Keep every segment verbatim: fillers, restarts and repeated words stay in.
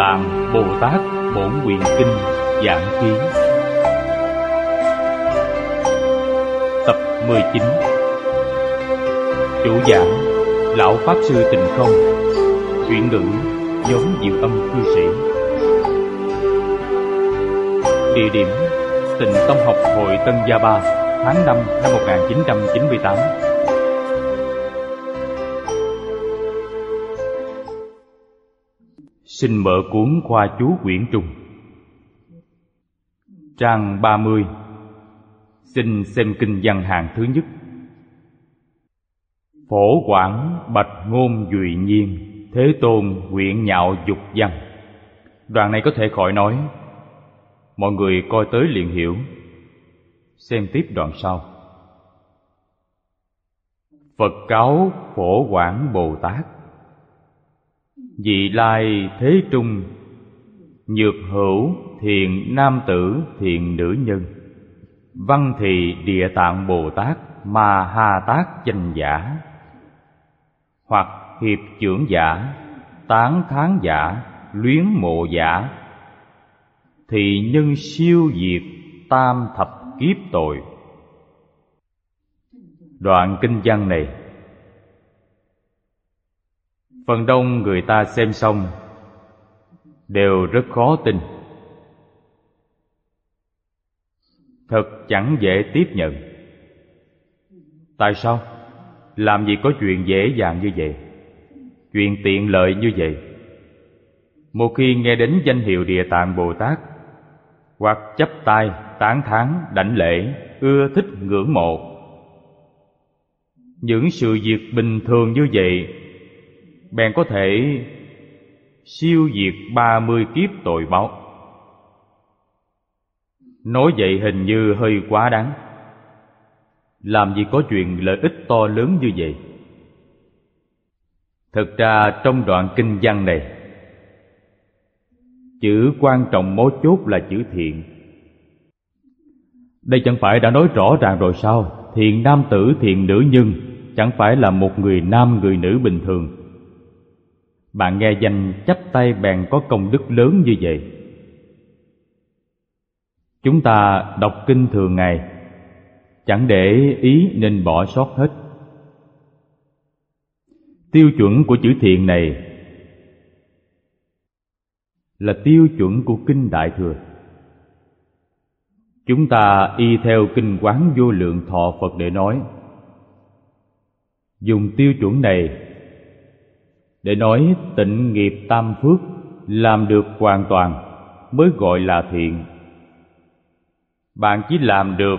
Tạng Bồ Tát Bổn Nguyện Kinh Giảng Ký. Tập mười chín. Chủ giảng Lão Pháp Sư Tịnh Không. Chuyển ngữ giống Diệu Âm Cư Sĩ. Địa điểm Tịnh Tông Học Hội Tân Gia Ba, tháng năm năm một nghìn chín trăm chín mươi tám. Xin mở cuốn Khoa Chú quyển Trung, trang ba mươi. Xin xem kinh văn hàng thứ nhất. Phổ Quảng bạch ngôn duy nhiên, Thế Tôn nguyện nhạo dục văn. Đoạn này có thể khỏi nói, mọi người coi tới liền hiểu. Xem tiếp đoạn sau. Phật cáo Phổ Quảng Bồ Tát: Vị lai thế trung, nhược hữu thiện nam tử thiện nữ nhân, văn thì Địa Tạng Bồ Tát Ma Ha Tát danh giả, hoặc hiệp trưởng giả, tán thán giả, luyến mộ giả, thì nhân siêu diệt tam thập kiếp tội. Đoạn kinh văn này phần đông người ta xem xong đều rất khó tin, thật chẳng dễ tiếp nhận. Tại sao? Làm gì có chuyện dễ dàng như vậy, chuyện tiện lợi như vậy? Một khi nghe đến danh hiệu Địa Tạng Bồ Tát, hoặc chắp tay tán thán đảnh lễ, ưa thích ngưỡng mộ, những sự việc bình thường như vậy bèn có thể siêu diệt ba mươi kiếp tội báo. Nói vậy hình như hơi quá đáng. Làm gì có chuyện lợi ích to lớn như vậy? Thực ra trong đoạn kinh văn này, chữ quan trọng mấu chốt là chữ thiện. Đây chẳng phải đã nói rõ ràng rồi sao? Thiện nam tử thiện nữ nhân chẳng phải là một người nam người nữ bình thường. Bạn nghe danh chắp tay bèn có công đức lớn như vậy. Chúng ta đọc kinh thường ngày chẳng để ý nên bỏ sót hết. Tiêu chuẩn của chữ thiện này là tiêu chuẩn của kinh Đại Thừa. Chúng ta y theo kinh Quán Vô Lượng Thọ Phật để nói, dùng tiêu chuẩn này để nói tịnh nghiệp tam phước làm được hoàn toàn mới gọi là thiện. Bạn chỉ làm được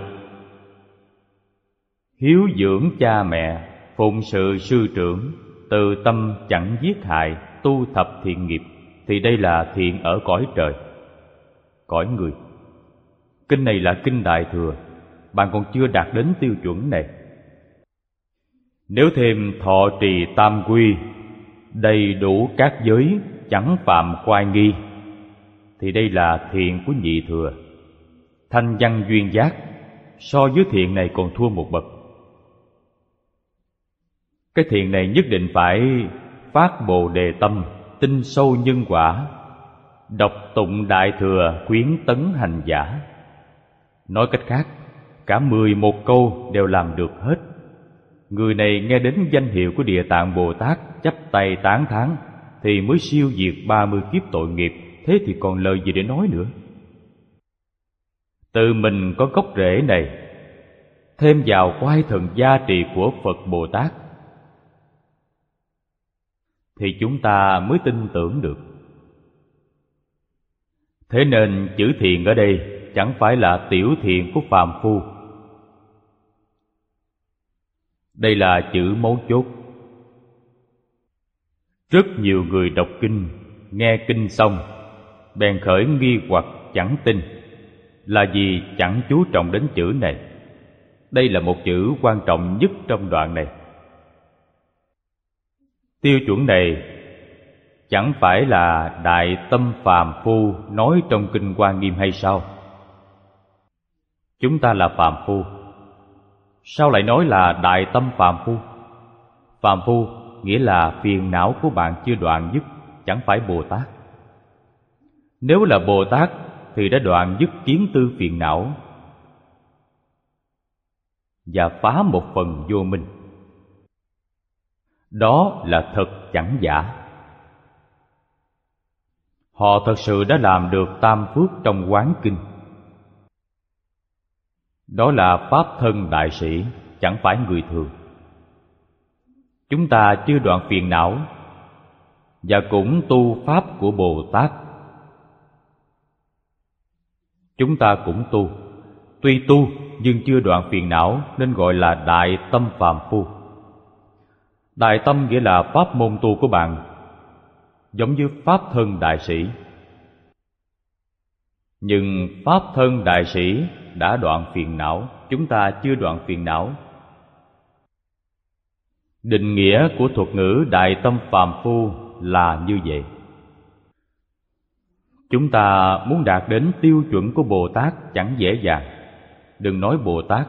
hiếu dưỡng cha mẹ, phụng sự sư trưởng, từ tâm chẳng giết hại, tu thập thiện nghiệp, thì đây là thiện ở cõi trời, cõi người. Kinh này là kinh Đại Thừa, bạn còn chưa đạt đến tiêu chuẩn này. Nếu thêm thọ trì tam quy, đầy đủ các giới, chẳng phạm khoai nghi, thì đây là thiện của nhị thừa. Thanh văn duyên giác so với thiện này còn thua một bậc. Cái thiện này nhất định phải phát Bồ Đề tâm, tin sâu nhân quả, đọc tụng Đại Thừa khuyến tấn hành giả. Nói cách khác, cả mười một câu đều làm được hết. Người này nghe đến danh hiệu của Địa Tạng Bồ Tát, chắp tay tán thán, thì mới siêu diệt ba mươi kiếp tội nghiệp. Thế thì còn lời gì để nói nữa? Tự mình có gốc rễ này, thêm vào oai thần gia trì của Phật Bồ Tát, thì chúng ta mới tin tưởng được. Thế nên chữ thiện ở đây chẳng phải là tiểu thiện của phàm phu. Đây là chữ mấu chốt. Rất nhiều người đọc kinh, nghe kinh xong bèn khởi nghi hoặc chẳng tin, là vì chẳng chú trọng đến chữ này. Đây là một chữ quan trọng nhất trong đoạn này. Tiêu chuẩn này chẳng phải là đại tâm phàm phu nói trong kinh Hoa Nghiêm hay sao? Chúng ta là phàm phu, sao lại nói là đại tâm phàm phu? Phàm phu nghĩa là phiền não của bạn chưa đoạn dứt, chẳng phải Bồ Tát. Nếu là Bồ Tát thì đã đoạn dứt kiến tư phiền não và phá một phần vô minh. Đó là thật chẳng giả. Họ thật sự đã làm được tam phước trong Quán Kinh. Đó là Pháp thân đại sĩ, chẳng phải người thường. Chúng ta chưa đoạn phiền não và cũng tu Pháp của Bồ Tát. Chúng ta cũng tu, tuy tu nhưng chưa đoạn phiền não nên gọi là đại tâm phàm phu. Đại tâm nghĩa là pháp môn tu của bạn, giống như Pháp thân đại sĩ. Nhưng Pháp thân đại sĩ đã đoạn phiền não, chúng ta chưa đoạn phiền não. Định nghĩa của thuật ngữ đại tâm phàm phu là như vậy. Chúng ta muốn đạt đến tiêu chuẩn của Bồ Tát chẳng dễ dàng. Đừng nói Bồ Tát,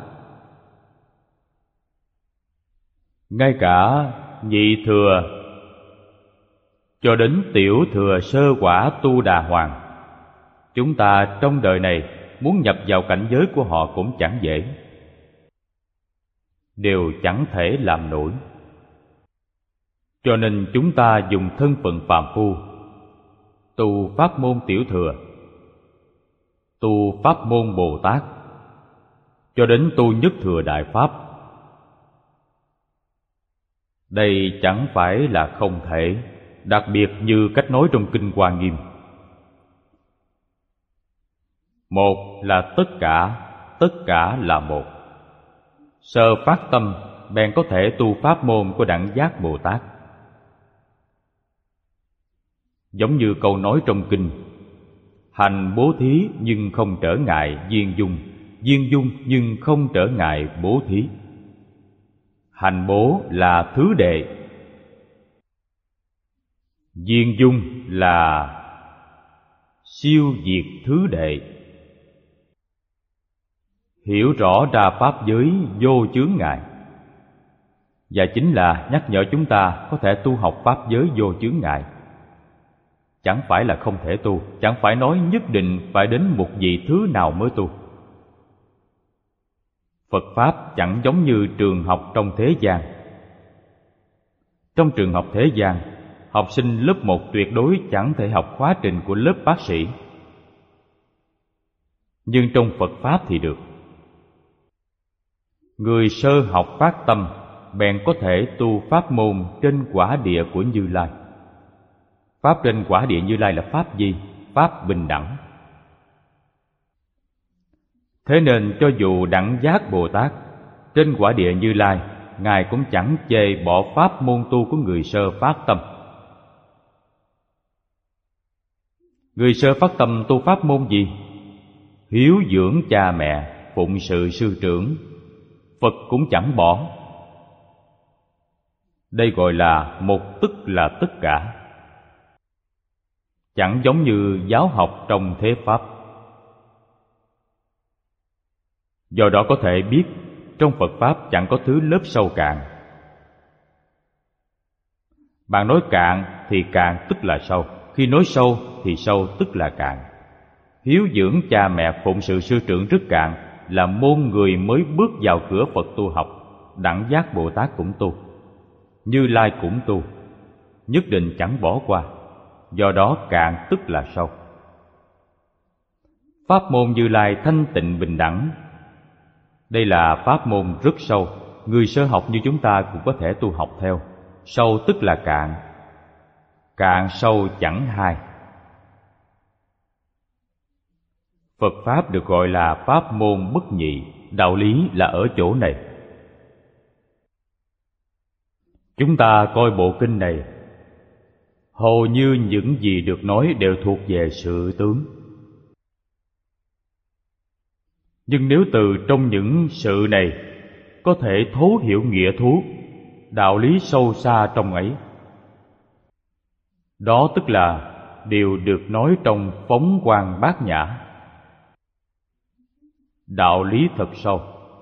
ngay cả nhị thừa cho đến tiểu thừa sơ quả Tu Đà Hoàng, chúng ta trong đời này muốn nhập vào cảnh giới của họ cũng chẳng dễ, đều chẳng thể làm nổi. Cho nên chúng ta dùng thân phận phàm phu, tu pháp môn tiểu thừa, tu pháp môn Bồ Tát, cho đến tu nhất thừa đại pháp. Đây chẳng phải là không thể, đặc biệt như cách nói trong Kinh Hoa Nghiêm. Một là tất cả, tất cả là một. Sơ phát tâm bèn có thể tu pháp môn của đẳng giác Bồ Tát. Giống như câu nói trong Kinh: hành bố thí nhưng không trở ngại viên dung, viên dung nhưng không trở ngại bố thí. Hành bố là thứ đệ, viên dung là siêu diệt thứ đệ. Hiểu rõ ra pháp giới vô chướng ngại, và chính là nhắc nhở chúng ta có thể tu học pháp giới vô chướng ngại. Chẳng phải là không thể tu, chẳng phải nói nhất định phải đến một vị thứ nào mới tu. Phật Pháp chẳng giống như trường học trong thế gian. Trong trường học thế gian, học sinh lớp một tuyệt đối chẳng thể học khóa trình của lớp bác sĩ. Nhưng trong Phật Pháp thì được. Người sơ học phát tâm bèn có thể tu pháp môn trên quả địa của Như Lai. Pháp trên quả địa Như Lai là pháp gì? Pháp bình đẳng. Thế nên cho dù đẳng giác Bồ Tát trên quả địa Như Lai, Ngài cũng chẳng chê bỏ pháp môn tu của người sơ phát tâm. Người sơ phát tâm tu pháp môn gì? Hiếu dưỡng cha mẹ, phụng sự sư trưởng, Phật cũng chẳng bỏ. Đây gọi là một tức là tất cả. Chẳng giống như giáo học trong thế Pháp. Do đó có thể biết trong Phật Pháp chẳng có thứ lớp sâu cạn. Bạn nói cạn thì cạn tức là sâu, khi nói sâu thì sâu tức là cạn. Hiếu dưỡng cha mẹ, phụng sự sư trưởng rất cạn, là môn người mới bước vào cửa Phật tu học. Đẳng giác Bồ Tát cũng tu, Như Lai cũng tu, nhất định chẳng bỏ qua. Do đó cạn tức là sâu. Pháp môn Như Lai thanh tịnh bình đẳng, đây là pháp môn rất sâu. Người sơ học như chúng ta cũng có thể tu học theo. Sâu tức là cạn, cạn sâu chẳng hai. Phật Pháp được gọi là pháp môn bất nhị. Đạo lý là ở chỗ này. Chúng ta coi bộ kinh này, hầu như những gì được nói đều thuộc về sự tướng. Nhưng nếu từ trong những sự này có thể thấu hiểu nghĩa thú, đạo lý sâu xa trong ấy, đó tức là điều được nói trong Phóng Quang Bát Nhã. Đạo lý thật sâu.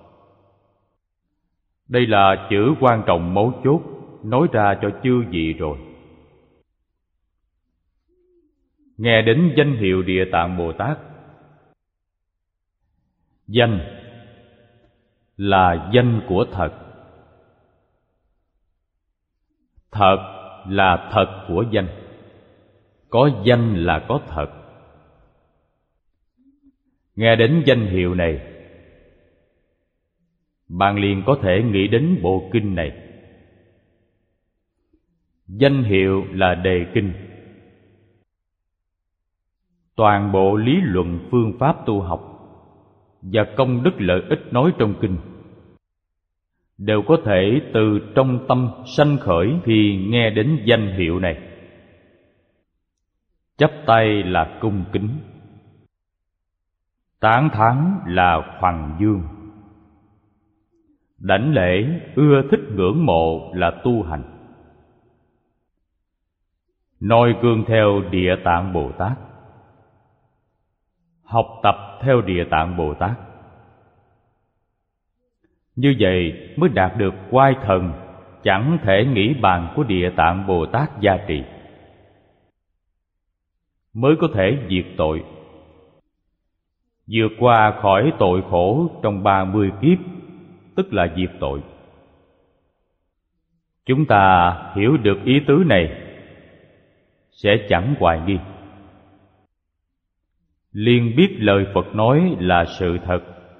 Đây là chữ quan trọng mấu chốt nói ra cho chư vị rồi. Nghe đến danh hiệu Địa Tạng Bồ Tát. Danh là danh của thật. Thật là thật của danh. Có danh là có thật. Nghe đến danh hiệu này, bạn liền có thể nghĩ đến bộ kinh này. Danh hiệu là đề kinh. Toàn bộ lý luận phương pháp tu học và công đức lợi ích nói trong kinh đều có thể từ trong tâm sanh khởi khi nghe đến danh hiệu này. Chắp tay là cung kính, tán thán là hoằng dương, đảnh lễ ưa thích ngưỡng mộ là tu hành. Noi gương theo Địa Tạng Bồ Tát, học tập theo Địa Tạng Bồ Tát. Như vậy mới đạt được oai thần chẳng thể nghĩ bàn của Địa Tạng Bồ Tát gia trì, mới có thể diệt tội, vượt qua khỏi tội khổ trong ba mươi kiếp, tức là diệt tội. Chúng ta hiểu được ý tứ này sẽ chẳng hoài nghi, liền biết lời Phật nói là sự thật,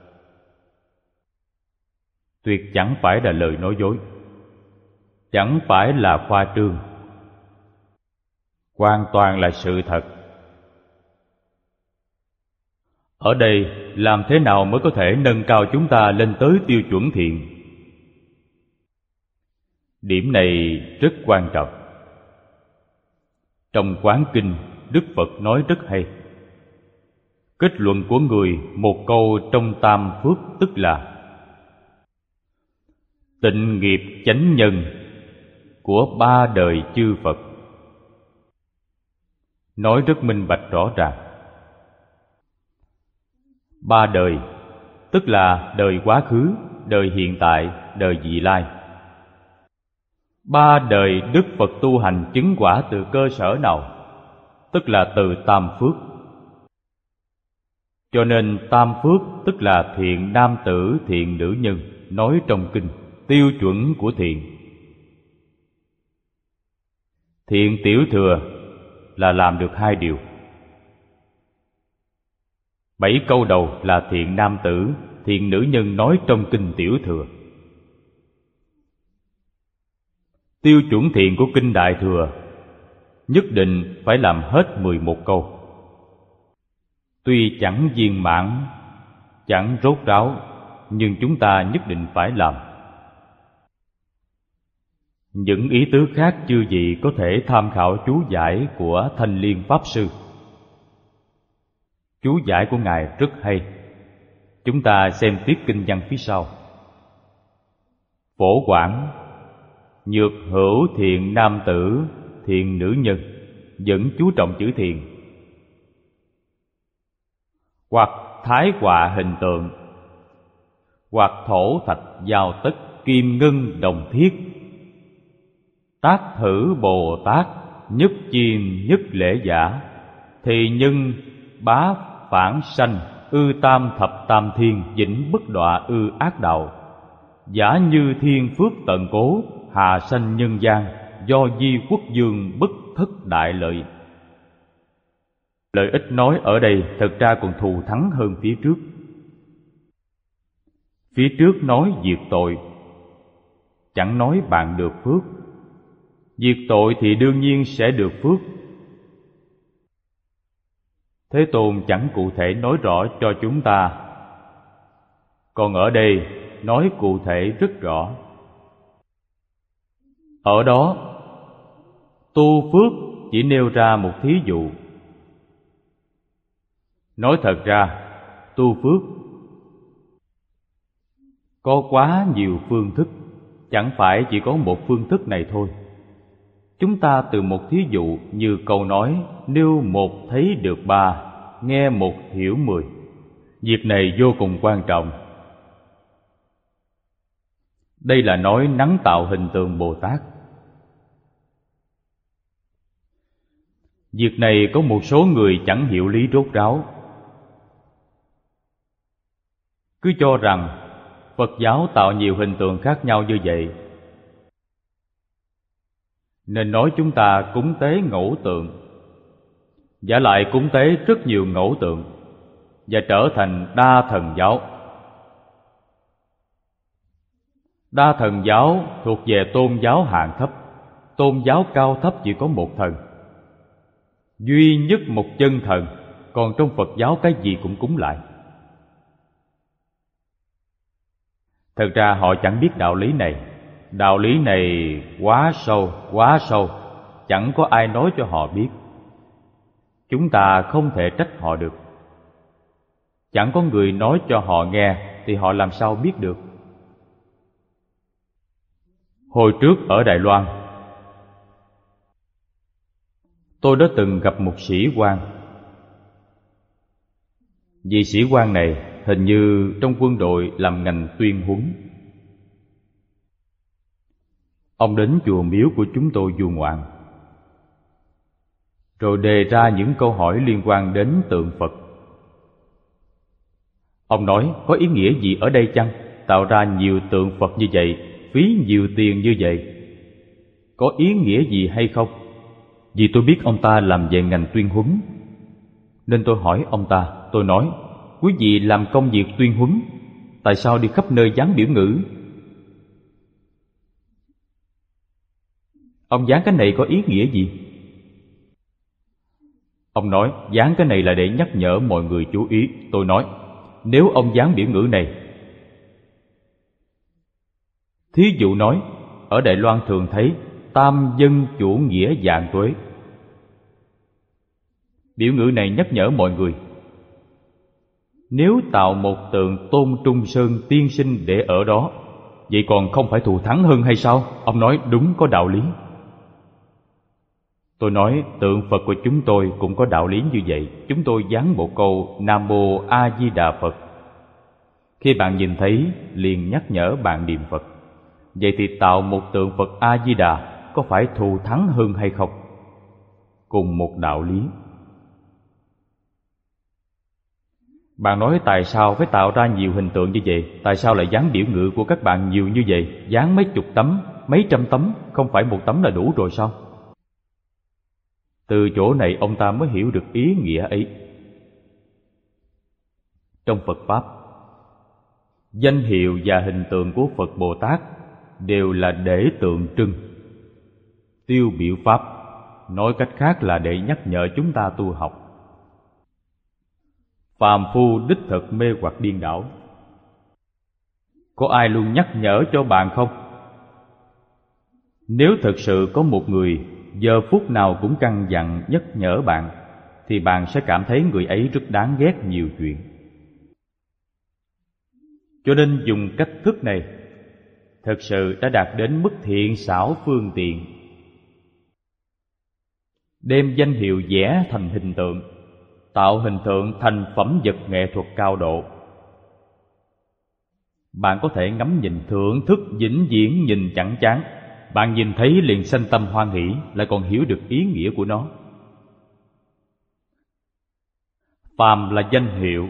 tuyệt chẳng phải là lời nói dối, chẳng phải là khoa trương, hoàn toàn là sự thật. Ở đây làm thế nào mới có thể nâng cao chúng ta lên tới tiêu chuẩn thiện? Điểm này rất quan trọng. Trong Quán Kinh, Đức Phật nói rất hay. Kết luận của người một câu trong Tam Phước, tức là tịnh nghiệp chánh nhân của ba đời chư Phật. Nói rất minh bạch rõ ràng. Ba đời tức là đời quá khứ, đời hiện tại, đời vị lai. Ba đời Đức Phật tu hành chứng quả từ cơ sở nào? Tức là từ Tam Phước. Cho nên Tam Phước tức là thiện nam tử, thiện nữ nhân, nói trong kinh, tiêu chuẩn của thiện. Thiện tiểu thừa là làm được hai điều. Bảy câu đầu là thiện nam tử, thiện nữ nhân nói trong kinh tiểu thừa. Tiêu chuẩn thiện của kinh Đại Thừa nhất định phải làm hết mười một câu. Tuy chẳng viên mãn, chẳng rốt ráo, nhưng chúng ta nhất định phải làm. Những ý tứ khác chư vị có thể tham khảo chú giải của Thanh Liên Pháp Sư. Chú giải của Ngài rất hay. Chúng ta xem tiếp kinh văn phía sau. Phổ quảng, nhược hữu thiện nam tử, thiện nữ nhân, vẫn chú trọng chữ thiện. Hoặc thái họa hình tượng, hoặc thổ thạch giao tất, kim ngân đồng thiết, tác thử Bồ Tát, nhất chim nhất lễ giả, thì nhân bá phản sanh, ư tam thập tam thiên, vĩnh bất đọa ư ác đạo. Giả như thiên phước tận cố, hà sanh nhân gian, do di quốc dương bất thất đại lợi. Lợi ích nói ở đây thật ra còn thù thắng hơn phía trước. Phía trước nói diệt tội, chẳng nói bạn được phước. Diệt tội thì đương nhiên sẽ được phước. Thế Tôn chẳng cụ thể nói rõ cho chúng ta. Còn ở đây nói cụ thể rất rõ. Ở đó tu phước chỉ nêu ra một thí dụ. Nói thật ra tu phước có quá nhiều phương thức, chẳng phải chỉ có một phương thức này thôi. Chúng ta từ một thí dụ như câu nói nêu một thấy được ba, nghe một hiểu mười. Việc này vô cùng quan trọng. Đây là nói nắng tạo hình tượng Bồ Tát. Việc này có một số người chẳng hiểu lý rốt ráo, cứ cho rằng Phật giáo tạo nhiều hình tượng khác nhau như vậy, nên nói chúng ta cúng tế ngẫu tượng, và lại cúng tế rất nhiều ngẫu tượng, và trở thành đa thần giáo. Đa thần giáo thuộc về tôn giáo hạng thấp. Tôn giáo cao thấp chỉ có một thần, duy nhất một chân thần, còn trong Phật giáo cái gì cũng cúng lại. Thật ra họ chẳng biết đạo lý này. Đạo lý này quá sâu, quá sâu, chẳng có ai nói cho họ biết. Chúng ta không thể trách họ được. Chẳng có người nói cho họ nghe thì họ làm sao biết được. Hồi trước ở Đài Loan, tôi đã từng gặp một sĩ quan. Vị sĩ quan này hình như trong quân đội làm ngành tuyên huấn. Ông đến chùa miếu của chúng tôi du ngoạn, rồi đề ra những câu hỏi liên quan đến tượng Phật. Ông nói, có ý nghĩa gì ở đây chăng? Tạo ra nhiều tượng Phật như vậy, phí nhiều tiền như vậy, có ý nghĩa gì hay không? Vì tôi biết ông ta làm về ngành tuyên huấn, nên tôi hỏi ông ta. Tôi nói, quý vị làm công việc tuyên huấn, tại sao đi khắp nơi dán biểu ngữ? Ông dán cái này có ý nghĩa gì? Ông nói, dán cái này là để nhắc nhở mọi người chú ý. Tôi nói, nếu ông dán biểu ngữ này, thí dụ nói, ở Đài Loan thường thấy tam dân chủ nghĩa vạn tuế. Biểu ngữ này nhắc nhở mọi người. Nếu tạo một tượng Tôn Trung Sơn tiên sinh để ở đó, vậy còn không phải thù thắng hơn hay sao? Ông nói đúng, có đạo lý. Tôi nói, tượng Phật của chúng tôi cũng có đạo lý như vậy. Chúng tôi dán bộ câu Nam Mô A Di Đà Phật. Khi bạn nhìn thấy, liền nhắc nhở bạn niệm Phật. Vậy thì tạo một tượng Phật A Di Đà có phải thù thắng hơn hay không? Cùng một đạo lý. Bạn nói tại sao phải tạo ra nhiều hình tượng như vậy? Tại sao lại dán biểu ngữ của các bạn nhiều như vậy? Dán mấy chục tấm, mấy trăm tấm, không phải một tấm là đủ rồi sao? Từ chỗ này ông ta mới hiểu được ý nghĩa ấy. Trong Phật Pháp, danh hiệu và hình tượng của Phật Bồ Tát đều là để tượng trưng, tiêu biểu Pháp. Nói cách khác là để nhắc nhở chúng ta tu học. Phàm phu đích thực mê hoặc điên đảo. Có ai luôn nhắc nhở cho bạn không? Nếu thực sự có một người giờ phút nào cũng căn dặn nhắc nhở bạn, thì bạn sẽ cảm thấy người ấy rất đáng ghét nhiều chuyện. Cho nên dùng cách thức này thực sự đã đạt đến mức thiện xảo phương tiện. Đem danh hiệu vẽ thành hình tượng, tạo hình tượng thành phẩm vật nghệ thuật cao độ. Bạn có thể ngắm nhìn thưởng thức vĩnh viễn nhìn chẳng chán. Bạn nhìn thấy liền sanh tâm hoan hỷ, lại còn hiểu được ý nghĩa của nó. Phàm là danh hiệu,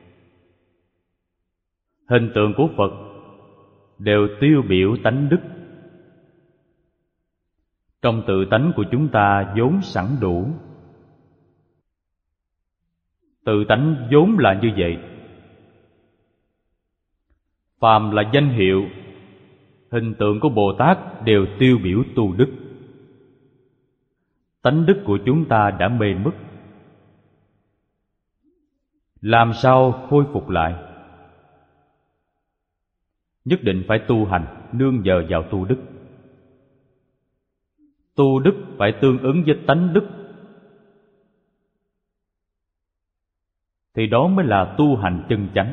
hình tượng của Phật đều tiêu biểu tánh đức. Trong tự tánh của chúng ta vốn sẵn đủ. Tự tánh vốn là như vậy. Phàm là danh hiệu, hình tượng của Bồ Tát đều tiêu biểu tu đức. Tánh đức của chúng ta đã mê mất, làm sao khôi phục lại? Nhất định phải tu hành, nương nhờ vào tu đức. Tu đức phải tương ứng với tánh đức, thì đó mới là tu hành chân chánh,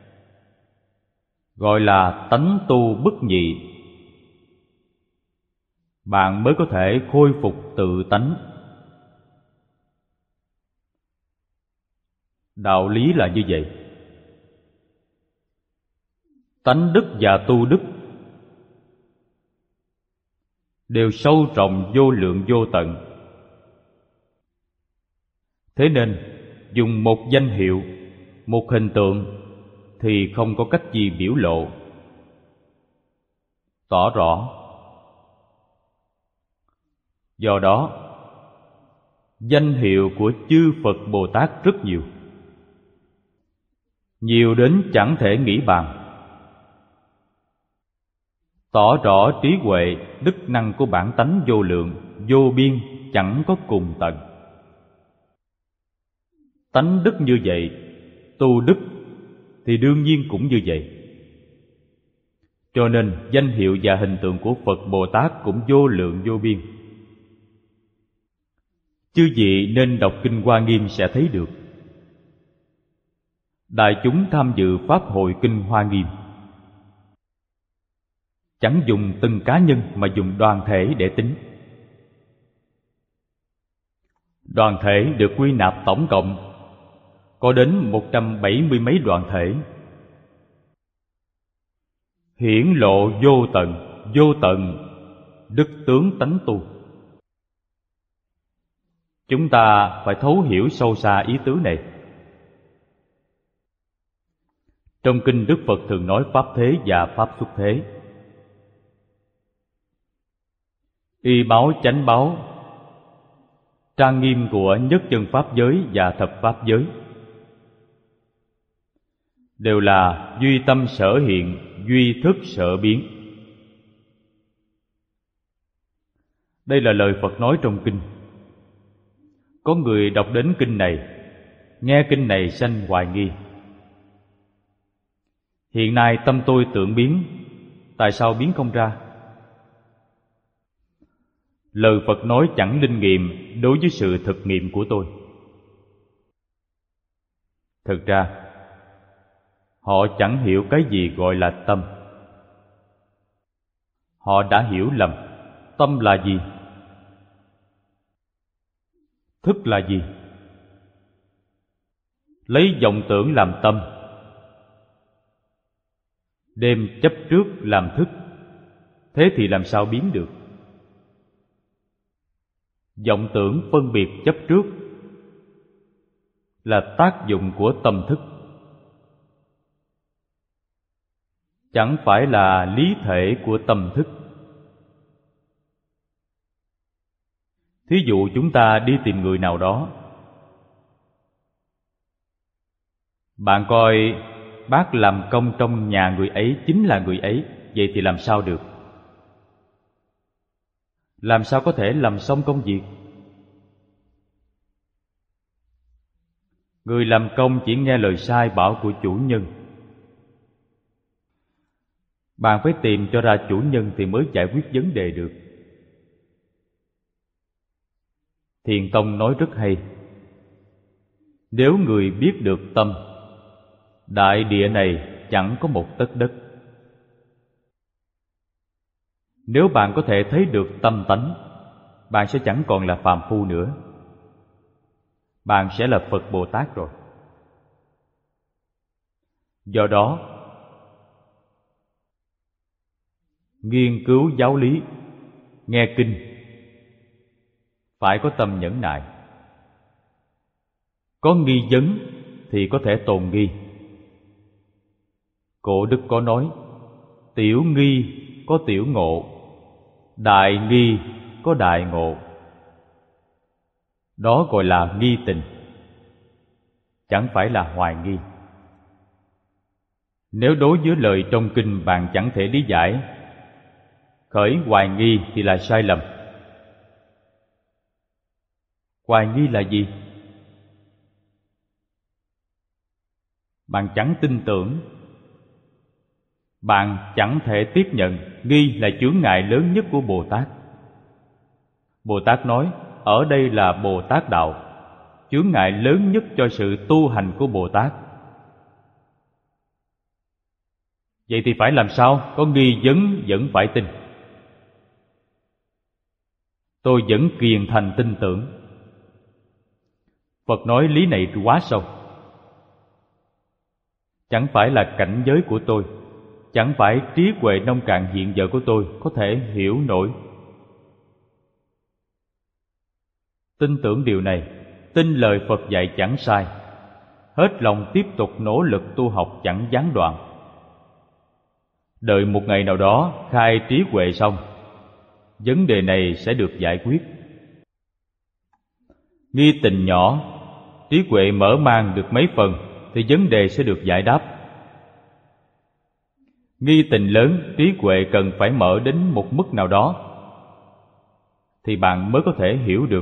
gọi là tánh tu bất nhị. Bạn mới có thể khôi phục tự tánh. Đạo lý là như vậy. Tánh đức và tu đức đều sâu rộng vô lượng vô tận. Thế nên dùng một danh hiệu, một hình tượng thì không có cách gì biểu lộ, tỏ rõ. Do đó, danh hiệu của chư Phật Bồ Tát rất nhiều, nhiều đến chẳng thể nghĩ bàn, tỏ rõ trí huệ, đức năng của bản tánh vô lượng, vô biên, chẳng có cùng tận. Tánh đức như vậy, tu đức thì đương nhiên cũng như vậy. Cho nên danh hiệu và hình tượng của Phật Bồ Tát cũng vô lượng vô biên. Chư vị nên đọc Kinh Hoa Nghiêm sẽ thấy được. Đại chúng tham dự Pháp hội Kinh Hoa Nghiêm, chẳng dùng từng cá nhân mà dùng đoàn thể để tính. Đoàn thể được quy nạp tổng cộng có đến một trăm bảy mươi mấy đoàn thể, hiển lộ vô tận, vô tận đức tướng tánh tu. Chúng ta phải thấu hiểu sâu xa ý tứ này. Trong kinh Đức Phật thường nói Pháp thế và Pháp xuất thế. Y báo chánh báo, trang nghiêm của nhất chân Pháp giới và thập Pháp giới đều là duy tâm sở hiện, duy thức sở biến. Đây là lời Phật nói trong kinh. Có người đọc đến kinh này, nghe kinh này sanh hoài nghi. Hiện nay tâm tôi tưởng biến, tại sao biến không ra? Lời Phật nói chẳng linh nghiệm đối với sự thực nghiệm của tôi. Thực ra, họ chẳng hiểu cái gì gọi là tâm. Họ đã hiểu lầm. Tâm là gì? Thức là gì? Lấy vọng tưởng làm tâm, đem chấp trước làm thức. Thế thì làm sao biến được? Vọng tưởng phân biệt chấp trước là tác dụng của tâm thức, chẳng phải là lý thể của tâm thức. Thí dụ chúng ta đi tìm người nào đó, bạn coi bác làm công trong nhà người ấy chính là người ấy, vậy thì làm sao được? Làm sao có thể làm xong công việc? Người làm công chỉ nghe lời sai bảo của chủ nhân. Bạn phải tìm cho ra chủ nhân thì mới giải quyết vấn đề được. Thiền Tông nói rất hay. Nếu người biết được tâm, đại địa này chẳng có một tấc đất. Nếu bạn có thể thấy được tâm tánh, bạn sẽ chẳng còn là phàm phu nữa. Bạn sẽ là Phật Bồ Tát rồi. Do đó, nghiên cứu giáo lý, nghe kinh, phải có tâm nhẫn nại. Có nghi vấn thì có thể tồn nghi. Cổ đức có nói, tiểu nghi có tiểu ngộ, đại nghi có đại ngộ. Đó gọi là nghi tình, chẳng phải là hoài nghi. Nếu đối với lời trong kinh bạn chẳng thể lý giải, khởi hoài nghi thì là sai lầm. Hoài nghi là gì? Bạn chẳng tin tưởng, bạn chẳng thể tiếp nhận. Nghi là chướng ngại lớn nhất của Bồ Tát. Bồ Tát nói, ở đây là Bồ Tát đạo, chướng ngại lớn nhất cho sự tu hành của Bồ Tát. Vậy thì phải làm sao? Có nghi vấn vẫn phải tin. Tôi vẫn kiên thành tin tưởng. Phật nói lý này quá sâu. Chẳng phải là cảnh giới của tôi, chẳng phải trí huệ nông cạn hiện giờ của tôi có thể hiểu nổi. Tin tưởng điều này tin lời Phật dạy chẳng sai, hết lòng tiếp tục nỗ lực tu học chẳng gián đoạn. Đợi một ngày nào đó khai trí huệ xong, vấn đề này sẽ được giải quyết. Nghi tình nhỏ, trí huệ mở mang được mấy phần thì vấn đề sẽ được giải đáp. Nghi tình lớn, trí huệ cần phải mở đến một mức nào đó thì bạn mới có thể hiểu được.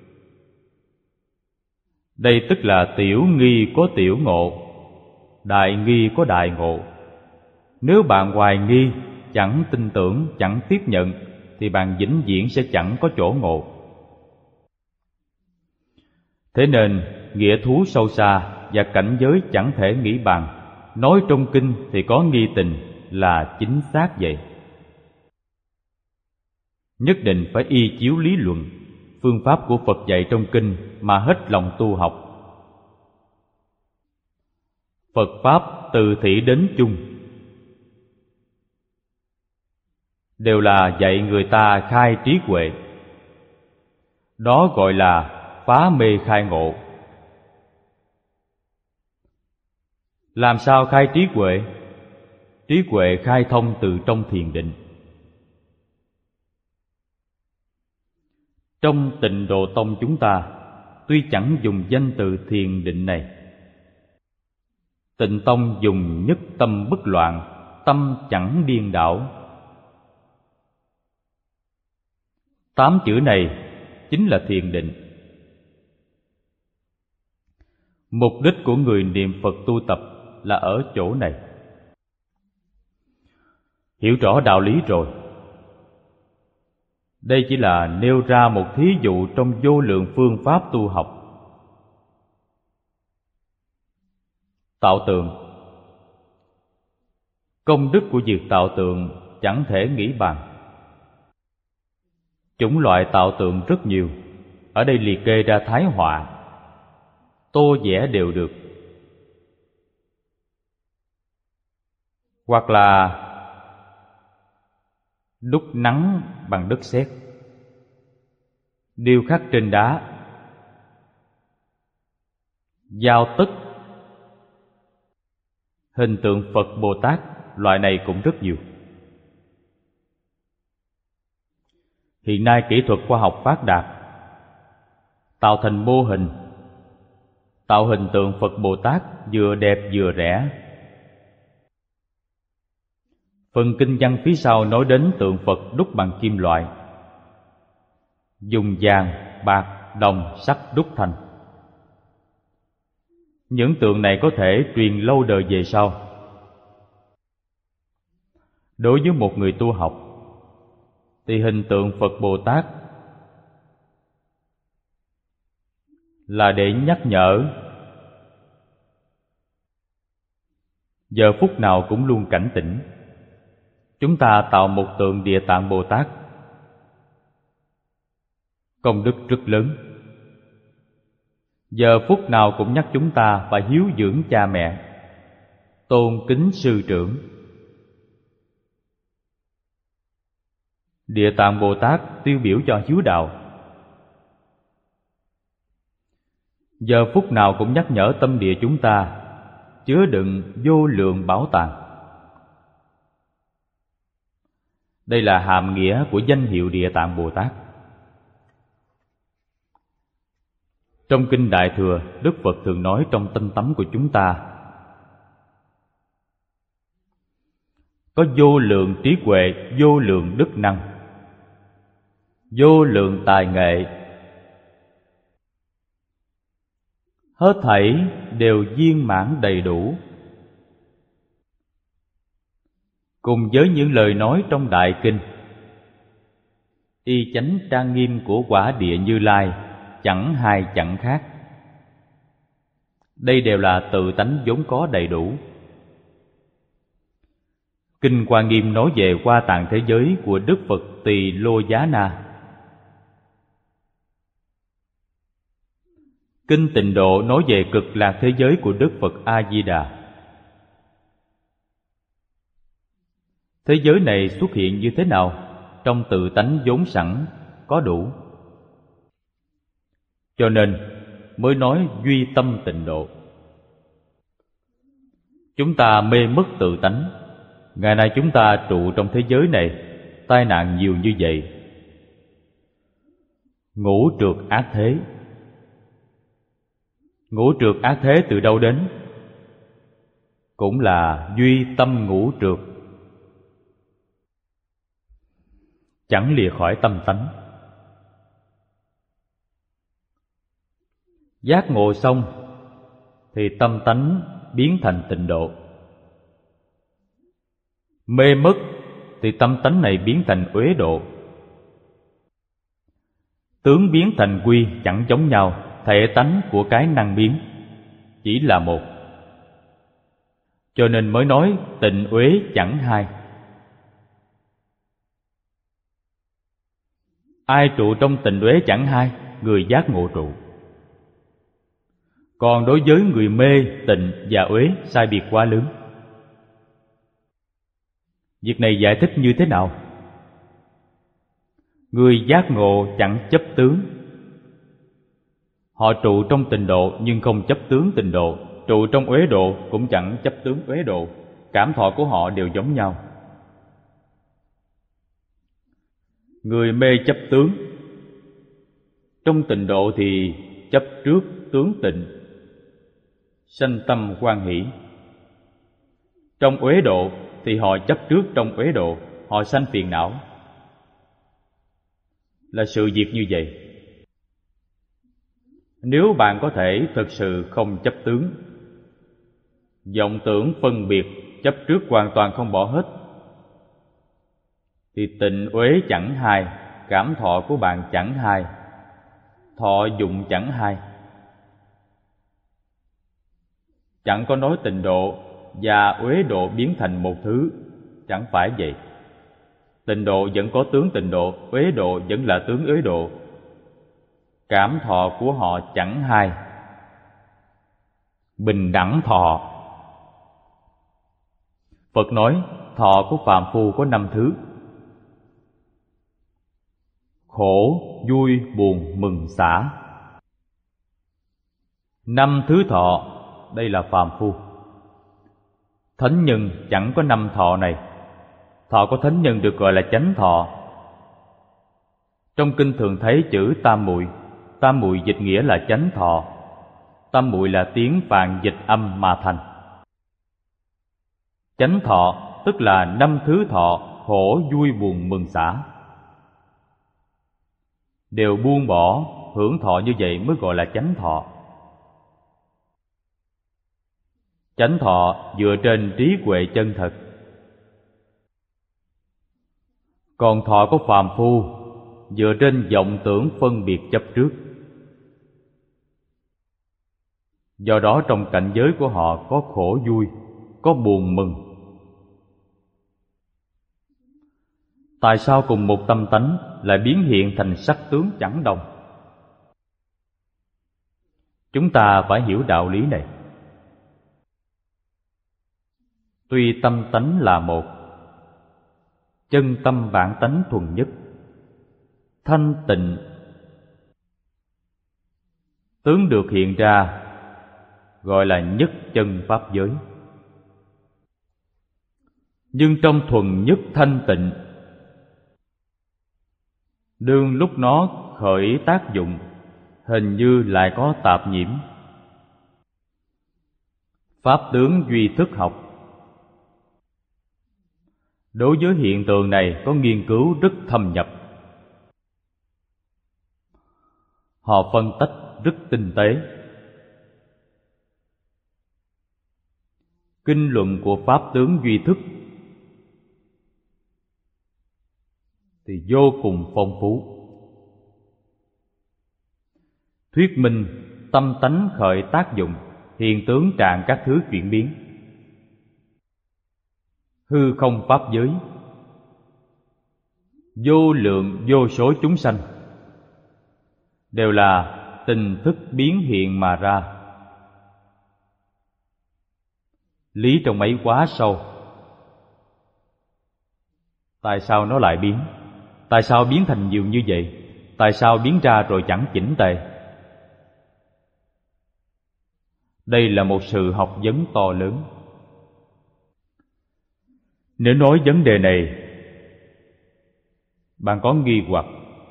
Đây tức là tiểu nghi có tiểu ngộ, đại nghi có đại ngộ. Nếu bạn hoài nghi, chẳng tin tưởng, chẳng tiếp nhận thì bạn vĩnh viễn sẽ chẳng có chỗ ngộ. Thế nên nghĩa thú sâu xa và cảnh giới chẳng thể nghĩ bàn, nói trong kinh thì có nghi tình là chính xác vậy. Nhất định phải y chiếu lý luận, phương pháp của Phật dạy trong kinh mà hết lòng tu học. Phật Pháp từ thị đến chung đều là dạy người ta khai trí huệ. Đó gọi là phá mê khai ngộ. Làm sao khai trí huệ? Trí huệ khai thông từ trong thiền định. Trong Tịnh Độ Tông chúng ta tuy chẳng dùng danh từ thiền định này, Tịnh Tông dùng nhất tâm bất loạn, tâm chẳng điên đảo. Tám chữ này chính là thiền định. Mục đích của người niệm Phật tu tập là ở chỗ này. Hiểu rõ đạo lý rồi, đây chỉ là nêu ra một thí dụ trong vô lượng phương pháp tu học. Tạo tượng. Công đức của việc tạo tượng chẳng thể nghĩ bàn. Chủng loại tạo tượng rất nhiều, ở đây liệt kê ra thái họa, tô vẽ đều được, hoặc là đúc nắng bằng đất sét, điêu khắc trên đá, dao tức, hình tượng Phật Bồ Tát, loại này cũng rất nhiều. Hiện nay kỹ thuật khoa học phát đạt, tạo thành mô hình, tạo hình tượng Phật Bồ Tát vừa đẹp vừa rẻ. Phần kinh văn phía sau nói đến tượng Phật đúc bằng kim loại, dùng vàng, bạc, đồng, sắt đúc thành. Những tượng này có thể truyền lâu đời về sau. Đối với một người tu học thì hình tượng Phật Bồ Tát là để nhắc nhở, giờ phút nào cũng luôn cảnh tỉnh. Chúng ta tạo một tượng Địa Tạng Bồ Tát, công đức rất lớn. Giờ phút nào cũng nhắc chúng ta phải hiếu dưỡng cha mẹ, tôn kính sư trưởng. Địa Tạng Bồ Tát tiêu biểu cho hiếu đạo. Giờ phút nào cũng nhắc nhở tâm địa chúng ta chứa đựng vô lượng bảo tàng. Đây là hàm nghĩa của danh hiệu Địa Tạng Bồ Tát. Trong Kinh Đại Thừa, Đức Phật thường nói trong tâm tánh của chúng ta có vô lượng trí huệ, vô lượng đức năng, vô lượng tài nghệ, hết thảy đều viên mãn đầy đủ. Cùng với những lời nói trong Đại Kinh, y chánh trang nghiêm của quả địa Như Lai chẳng hai chẳng khác. Đây đều là tự tánh vốn có đầy đủ. Kinh Hoa Nghiêm nói về Hoa Tạng thế giới của Đức Phật Tỳ Lô Giá Na. Kinh Tịnh Độ nói về Cực Lạc thế giới của Đức Phật A Di Đà. Thế giới này xuất hiện như thế nào? Trong tự tánh vốn sẵn có đủ. Cho nên mới nói duy tâm tịnh độ. Chúng ta mê mất tự tánh. Ngày nay chúng ta trụ trong thế giới này, tai nạn nhiều như vậy. Ngũ trược ác thế. Ngũ trược ác thế từ đâu đến? Cũng là duy tâm ngũ trược, chẳng lìa khỏi tâm tánh. Giác ngộ xong thì tâm tánh biến thành tịnh độ. Mê mất thì tâm tánh này biến thành uế độ. Tướng biến thành quy chẳng giống nhau, thể tánh của cái năng biến chỉ là một. Cho nên mới nói tịnh uế chẳng hai. Ai trụ trong tịnh uế chẳng hai? Người giác ngộ trụ. Còn đối với người mê, tịnh và uế sai biệt quá lớn. Việc này giải thích như thế nào? Người giác ngộ chẳng chấp tướng. Họ trụ trong tịnh độ nhưng không chấp tướng tịnh độ, trụ trong uế độ cũng chẳng chấp tướng uế độ. Cảm thọ của họ đều giống nhau. Người mê chấp tướng. Trong tịnh độ thì chấp trước tướng tịnh, sanh tâm hoan hỷ. Trong uế độ thì họ chấp trước trong uế độ, họ sanh phiền não. Là sự việc như vậy. Nếu bạn có thể thực sự không chấp tướng, vọng tưởng phân biệt chấp trước hoàn toàn không bỏ hết, thì tịnh uế chẳng hai, cảm thọ của bạn chẳng hai, thọ dụng chẳng hai. Chẳng có nói tịnh độ và uế độ biến thành một thứ, chẳng phải vậy. Tịnh độ vẫn có tướng tịnh độ, uế độ vẫn là tướng uế độ. Cảm thọ của họ chẳng hai, bình đẳng thọ. Phật nói thọ của phàm phu có năm thứ: khổ, vui, buồn, mừng, xả. Năm thứ thọ, đây là phàm phu. Thánh nhân chẳng có năm thọ này. Thọ của thánh nhân được gọi là chánh thọ. Trong kinh thường thấy chữ tam muội. Tam muội dịch nghĩa là chánh thọ. Tam muội là tiếng Phạn dịch âm mà thành. Chánh thọ tức là năm thứ thọ: khổ, vui, buồn, mừng, xả. Đều buông bỏ, hưởng thọ như vậy mới gọi là chánh thọ. Chánh thọ dựa trên trí huệ chân thật. Còn thọ của phàm phu dựa trên vọng tưởng phân biệt chấp trước. Do đó trong cảnh giới của họ có khổ vui, có buồn mừng. Tại sao cùng một tâm tánh lại biến hiện thành sắc tướng chẳng đồng? Chúng ta phải hiểu đạo lý này. Tuy tâm tánh là một, chân tâm bản tánh thuần nhất, thanh tịnh, tướng được hiện ra gọi là nhất chân pháp giới. Nhưng trong thuần nhất thanh tịnh, đương lúc nó khởi tác dụng, hình như lại có tạp nhiễm. Pháp tướng duy thức học đối với hiện tượng này có nghiên cứu rất thâm nhập. Họ phân tách rất tinh tế. Kinh luận của pháp tướng duy thức thì vô cùng phong phú. Thuyết minh tâm tánh khởi tác dụng, hiện tướng trạng các thứ chuyển biến. Hư không pháp giới, vô lượng vô số chúng sanh đều là tình thức biến hiện mà ra. Lý trong ấy quá sâu. Tại sao nó lại biến? Tại sao biến thành nhiều như vậy? Tại sao biến ra rồi chẳng chỉnh tề? Đây là một sự học vấn to lớn. Nếu nói vấn đề này bạn có nghi hoặc,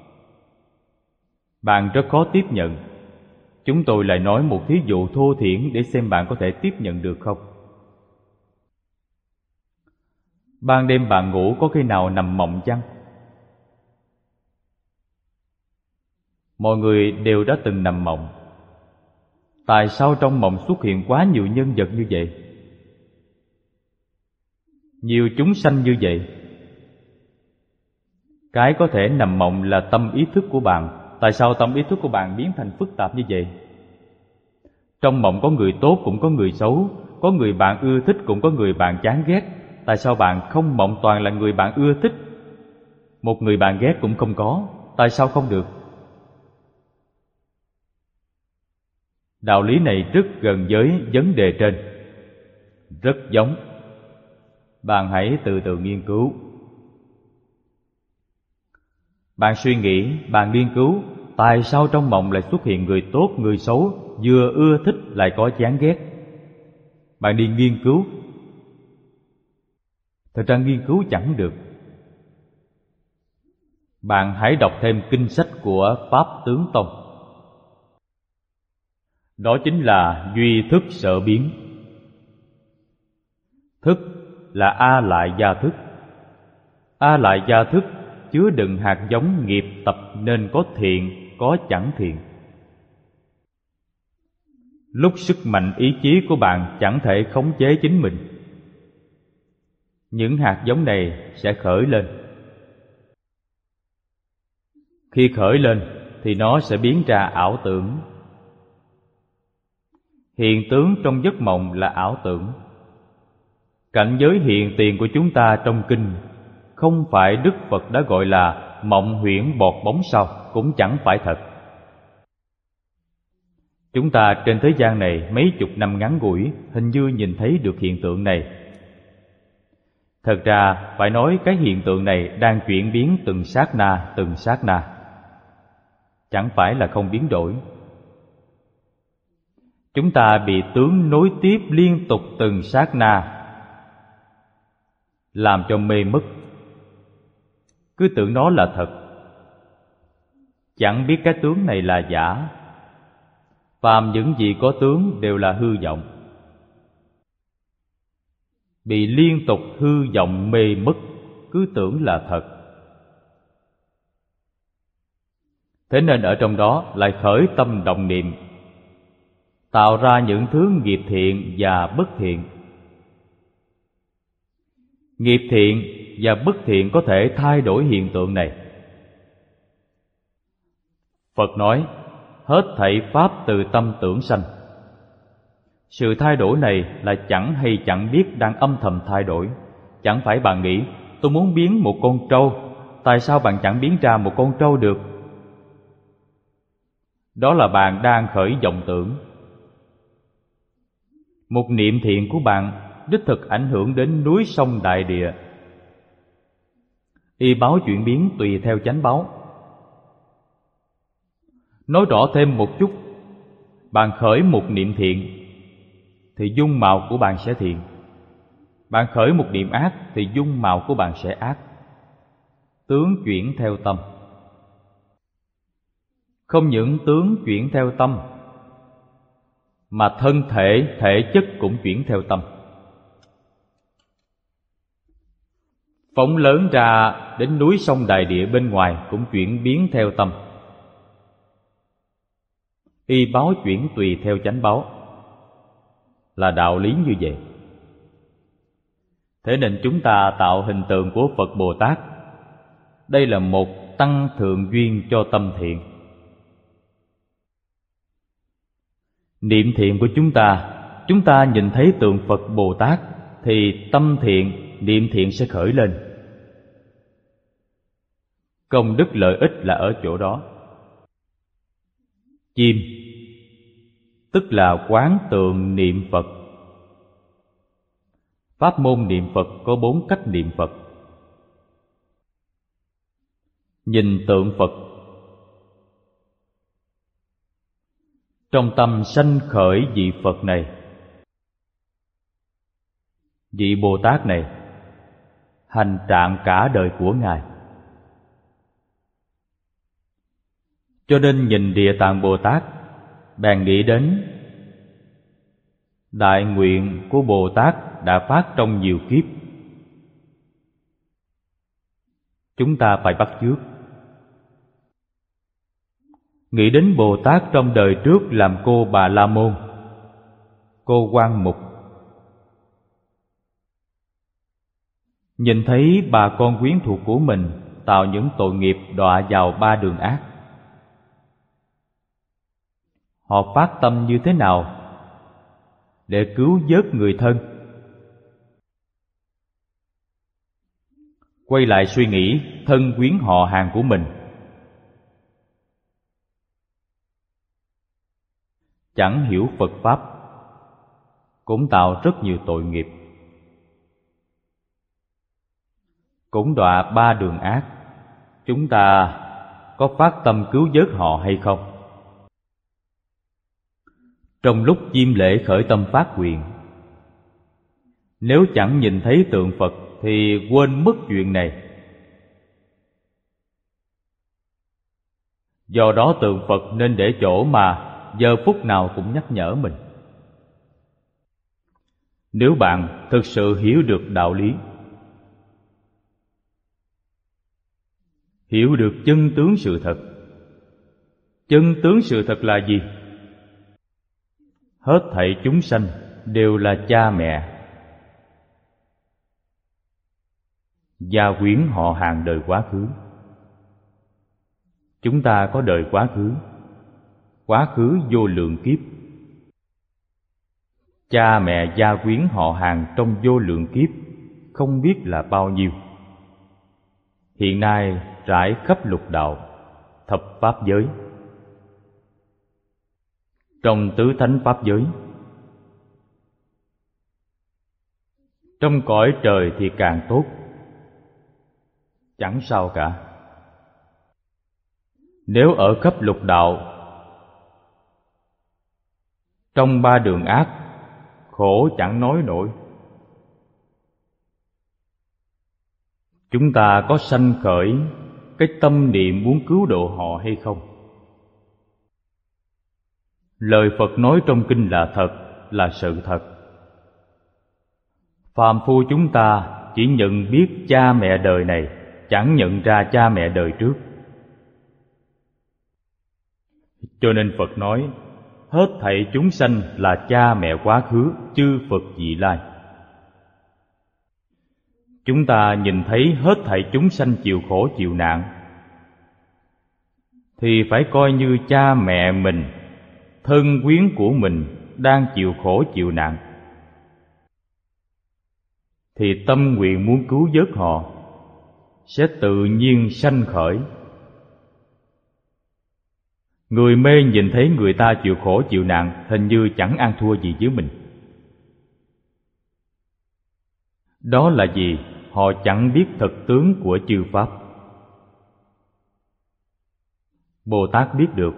bạn rất khó tiếp nhận, chúng tôi lại nói một thí dụ thô thiển để xem bạn có thể tiếp nhận được không. Ban đêm bạn ngủ có khi nào nằm mộng chăng? Mọi người đều đã từng nằm mộng. Tại sao trong mộng xuất hiện quá nhiều nhân vật như vậy? Nhiều chúng sanh như vậy? Cái có thể nằm mộng là tâm ý thức của bạn. Tại sao tâm ý thức của bạn biến thành phức tạp như vậy? Trong mộng có người tốt cũng có người xấu, có người bạn ưa thích cũng có người bạn chán ghét. Tại sao bạn không mộng toàn là người bạn ưa thích? Một người bạn ghét cũng không có. Tại sao không được? Đạo lý này rất gần với vấn đề trên, rất giống. Bạn hãy từ từ nghiên cứu. Bạn suy nghĩ, bạn nghiên cứu, tại sao trong mộng lại xuất hiện người tốt, người xấu, vừa ưa thích lại có chán ghét. Bạn đi nghiên cứu. Thật ra nghiên cứu chẳng được. Bạn hãy đọc thêm kinh sách của Pháp Tướng Tông. Đó chính là duy thức sở biến. Thức là A lại gia thức. A lại gia thức chứa đựng hạt giống nghiệp tập nên có thiện, có chẳng thiện. Lúc sức mạnh ý chí của bạn chẳng thể khống chế chính mình, những hạt giống này sẽ khởi lên. Khi khởi lên thì nó sẽ biến ra ảo tưởng. Hiện tướng trong giấc mộng là ảo tưởng. Cảnh giới hiện tiền của chúng ta trong kinh không phải Đức Phật đã gọi là mộng huyễn bọt bóng sao, cũng chẳng phải thật. Chúng ta trên thế gian này mấy chục năm ngắn ngủi hình như nhìn thấy được hiện tượng này. Thật ra phải nói cái hiện tượng này đang chuyển biến từng sát na, từng sát na, chẳng phải là không biến đổi. Chúng ta bị tướng nối tiếp liên tục từng sát na, làm cho mê mất, cứ tưởng nó là thật, chẳng biết cái tướng này là giả. Phàm những gì có tướng đều là hư vọng, bị liên tục hư vọng mê mất, cứ tưởng là thật. Thế nên ở trong đó lại khởi tâm động niệm, tạo ra những thứ nghiệp thiện và bất thiện. Nghiệp thiện và bất thiện có thể thay đổi hiện tượng này. Phật nói, hết thảy pháp từ tâm tưởng sanh. Sự thay đổi này là chẳng hay chẳng biết đang âm thầm thay đổi. Chẳng phải bạn nghĩ, tôi muốn biến một con trâu, tại sao bạn chẳng biến ra một con trâu được? Đó là bạn đang khởi vọng tưởng. Một niệm thiện của bạn đích thực ảnh hưởng đến núi sông đại địa. Y báo chuyển biến tùy theo chánh báo. Nói rõ thêm một chút, bạn khởi một niệm thiện thì dung mạo của bạn sẽ thiện. Bạn khởi một niệm ác thì dung mạo của bạn sẽ ác. Tướng chuyển theo tâm. Không những tướng chuyển theo tâm, mà thân thể, thể chất cũng chuyển theo tâm. Phóng lớn ra đến núi sông đại địa bên ngoài cũng chuyển biến theo tâm. Y báo chuyển tùy theo chánh báo, là đạo lý như vậy. Thế nên chúng ta tạo hình tượng của Phật Bồ Tát. Đây là một tăng thượng duyên cho tâm thiện. Niệm thiện của chúng ta, chúng ta nhìn thấy tượng Phật Bồ Tát thì tâm thiện, niệm thiện sẽ khởi lên. Công đức lợi ích là ở chỗ đó. Chim, tức là quán tượng niệm Phật. Pháp môn niệm Phật có bốn cách niệm Phật. Nhìn tượng Phật, trong tâm sanh khởi vị Phật này, vị Bồ Tát này, hành trạng cả đời của Ngài. Cho nên nhìn Địa Tạng Bồ Tát, bèn nghĩ đến đại nguyện của Bồ Tát đã phát trong nhiều kiếp. Chúng ta phải bắt chước. Nghĩ đến Bồ Tát trong đời trước làm cô Bà La Môn, cô Quan Mục, nhìn thấy bà con quyến thuộc của mình tạo những tội nghiệp đọa vào ba đường ác. Họ phát tâm như thế nào để cứu vớt người thân? Quay lại suy nghĩ thân quyến họ hàng của mình, chẳng hiểu Phật Pháp, cũng tạo rất nhiều tội nghiệp, cũng đọa ba đường ác. Chúng ta có phát tâm cứu vớt họ hay không? Trong lúc chiêm lễ khởi tâm phát nguyện, nếu chẳng nhìn thấy tượng Phật thì quên mất chuyện này. Do đó tượng Phật nên để chỗ mà giờ phút nào cũng nhắc nhở mình. Nếu bạn thực sự hiểu được đạo lý, hiểu được chân tướng sự thật. Chân tướng sự thật là gì? Hết thảy chúng sanh đều là cha mẹ, gia quyến họ hàng đời quá khứ. Chúng ta có đời quá khứ, quá khứ vô lượng kiếp. Cha mẹ gia quyến họ hàng trong vô lượng kiếp không biết là bao nhiêu. Hiện nay rải khắp lục đạo, thập pháp giới. Trong tứ thánh pháp giới, trong cõi trời thì càng tốt, chẳng sao cả. Nếu ở khắp lục đạo, trong ba đường ác, khổ chẳng nói nổi. Chúng ta có sanh khởi cái tâm niệm muốn cứu độ họ hay không? Lời Phật nói trong kinh là thật, là sự thật. Phàm phu chúng ta chỉ nhận biết cha mẹ đời này, chẳng nhận ra cha mẹ đời trước. Cho nên Phật nói, hết thảy chúng sanh là cha mẹ quá khứ, chư Phật vị lai. Chúng ta nhìn thấy hết thảy chúng sanh chịu khổ chịu nạn, thì phải coi như cha mẹ mình, thân quyến của mình đang chịu khổ chịu nạn, thì tâm nguyện muốn cứu vớt họ sẽ tự nhiên sanh khởi. Người mê nhìn thấy người ta chịu khổ chịu nạn, hình như chẳng ăn thua gì với mình. Đó là vì họ chẳng biết thực tướng của chư Pháp. Bồ Tát biết được,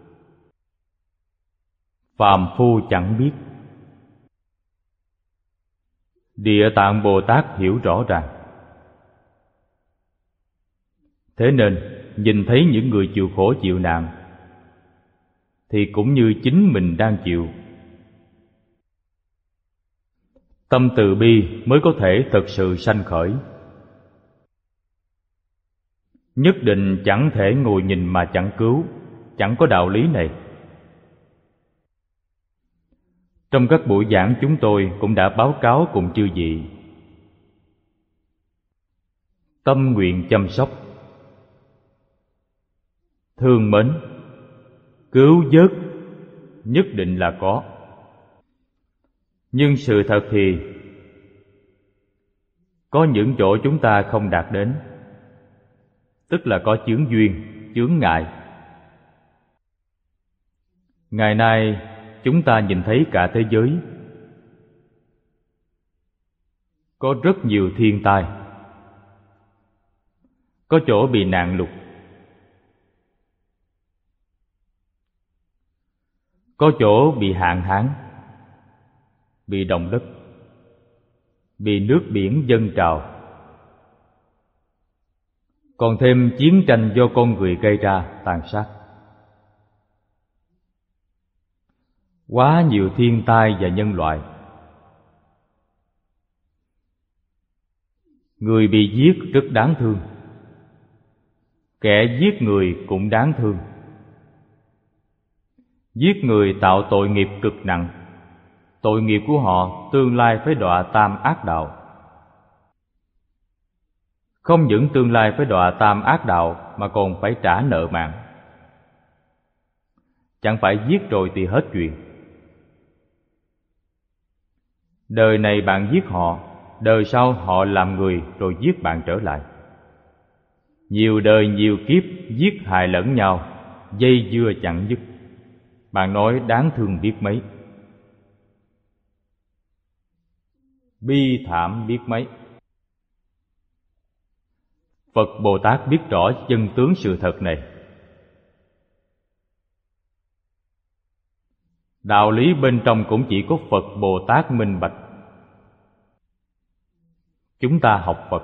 phàm phu chẳng biết. Địa Tạng Bồ Tát hiểu rõ ràng. Thế nên nhìn thấy những người chịu khổ chịu nạn thì cũng như chính mình đang chịu. Tâm từ bi mới có thể thực sự sanh khởi. Nhất định chẳng thể ngồi nhìn mà chẳng cứu, chẳng có đạo lý này. Trong các buổi giảng chúng tôi cũng đã báo cáo cùng chư vị. Tâm nguyện chăm sóc, thương mến, cứu vớt nhất định là có. Nhưng sự thật thì có những chỗ chúng ta không đạt đến, tức là có chướng duyên, chướng ngại. Ngày nay chúng ta nhìn thấy cả thế giới có rất nhiều thiên tai, có chỗ bị nạn lụt, Có chỗ bị hạn hán, bị động đất, bị nước biển dâng trào, còn thêm chiến tranh do con người gây ra tàn sát. Quá nhiều thiên tai và nhân loại. Người bị giết rất đáng thương, kẻ giết người cũng đáng thương. Giết người tạo tội nghiệp cực nặng, tội nghiệp của họ tương lai phải đọa tam ác đạo. Không những tương lai phải đọa tam ác đạo mà còn phải trả nợ mạng. Chẳng phải giết rồi thì hết chuyện. Đời này bạn giết họ, đời sau họ làm người rồi giết bạn trở lại. Nhiều đời nhiều kiếp giết hại lẫn nhau, dây dưa chẳng dứt. Bạn nói đáng thương biết mấy, bi thảm biết mấy. Phật Bồ Tát biết rõ chân tướng sự thật này. Đạo lý bên trong cũng chỉ có Phật Bồ Tát minh bạch. Chúng ta học Phật,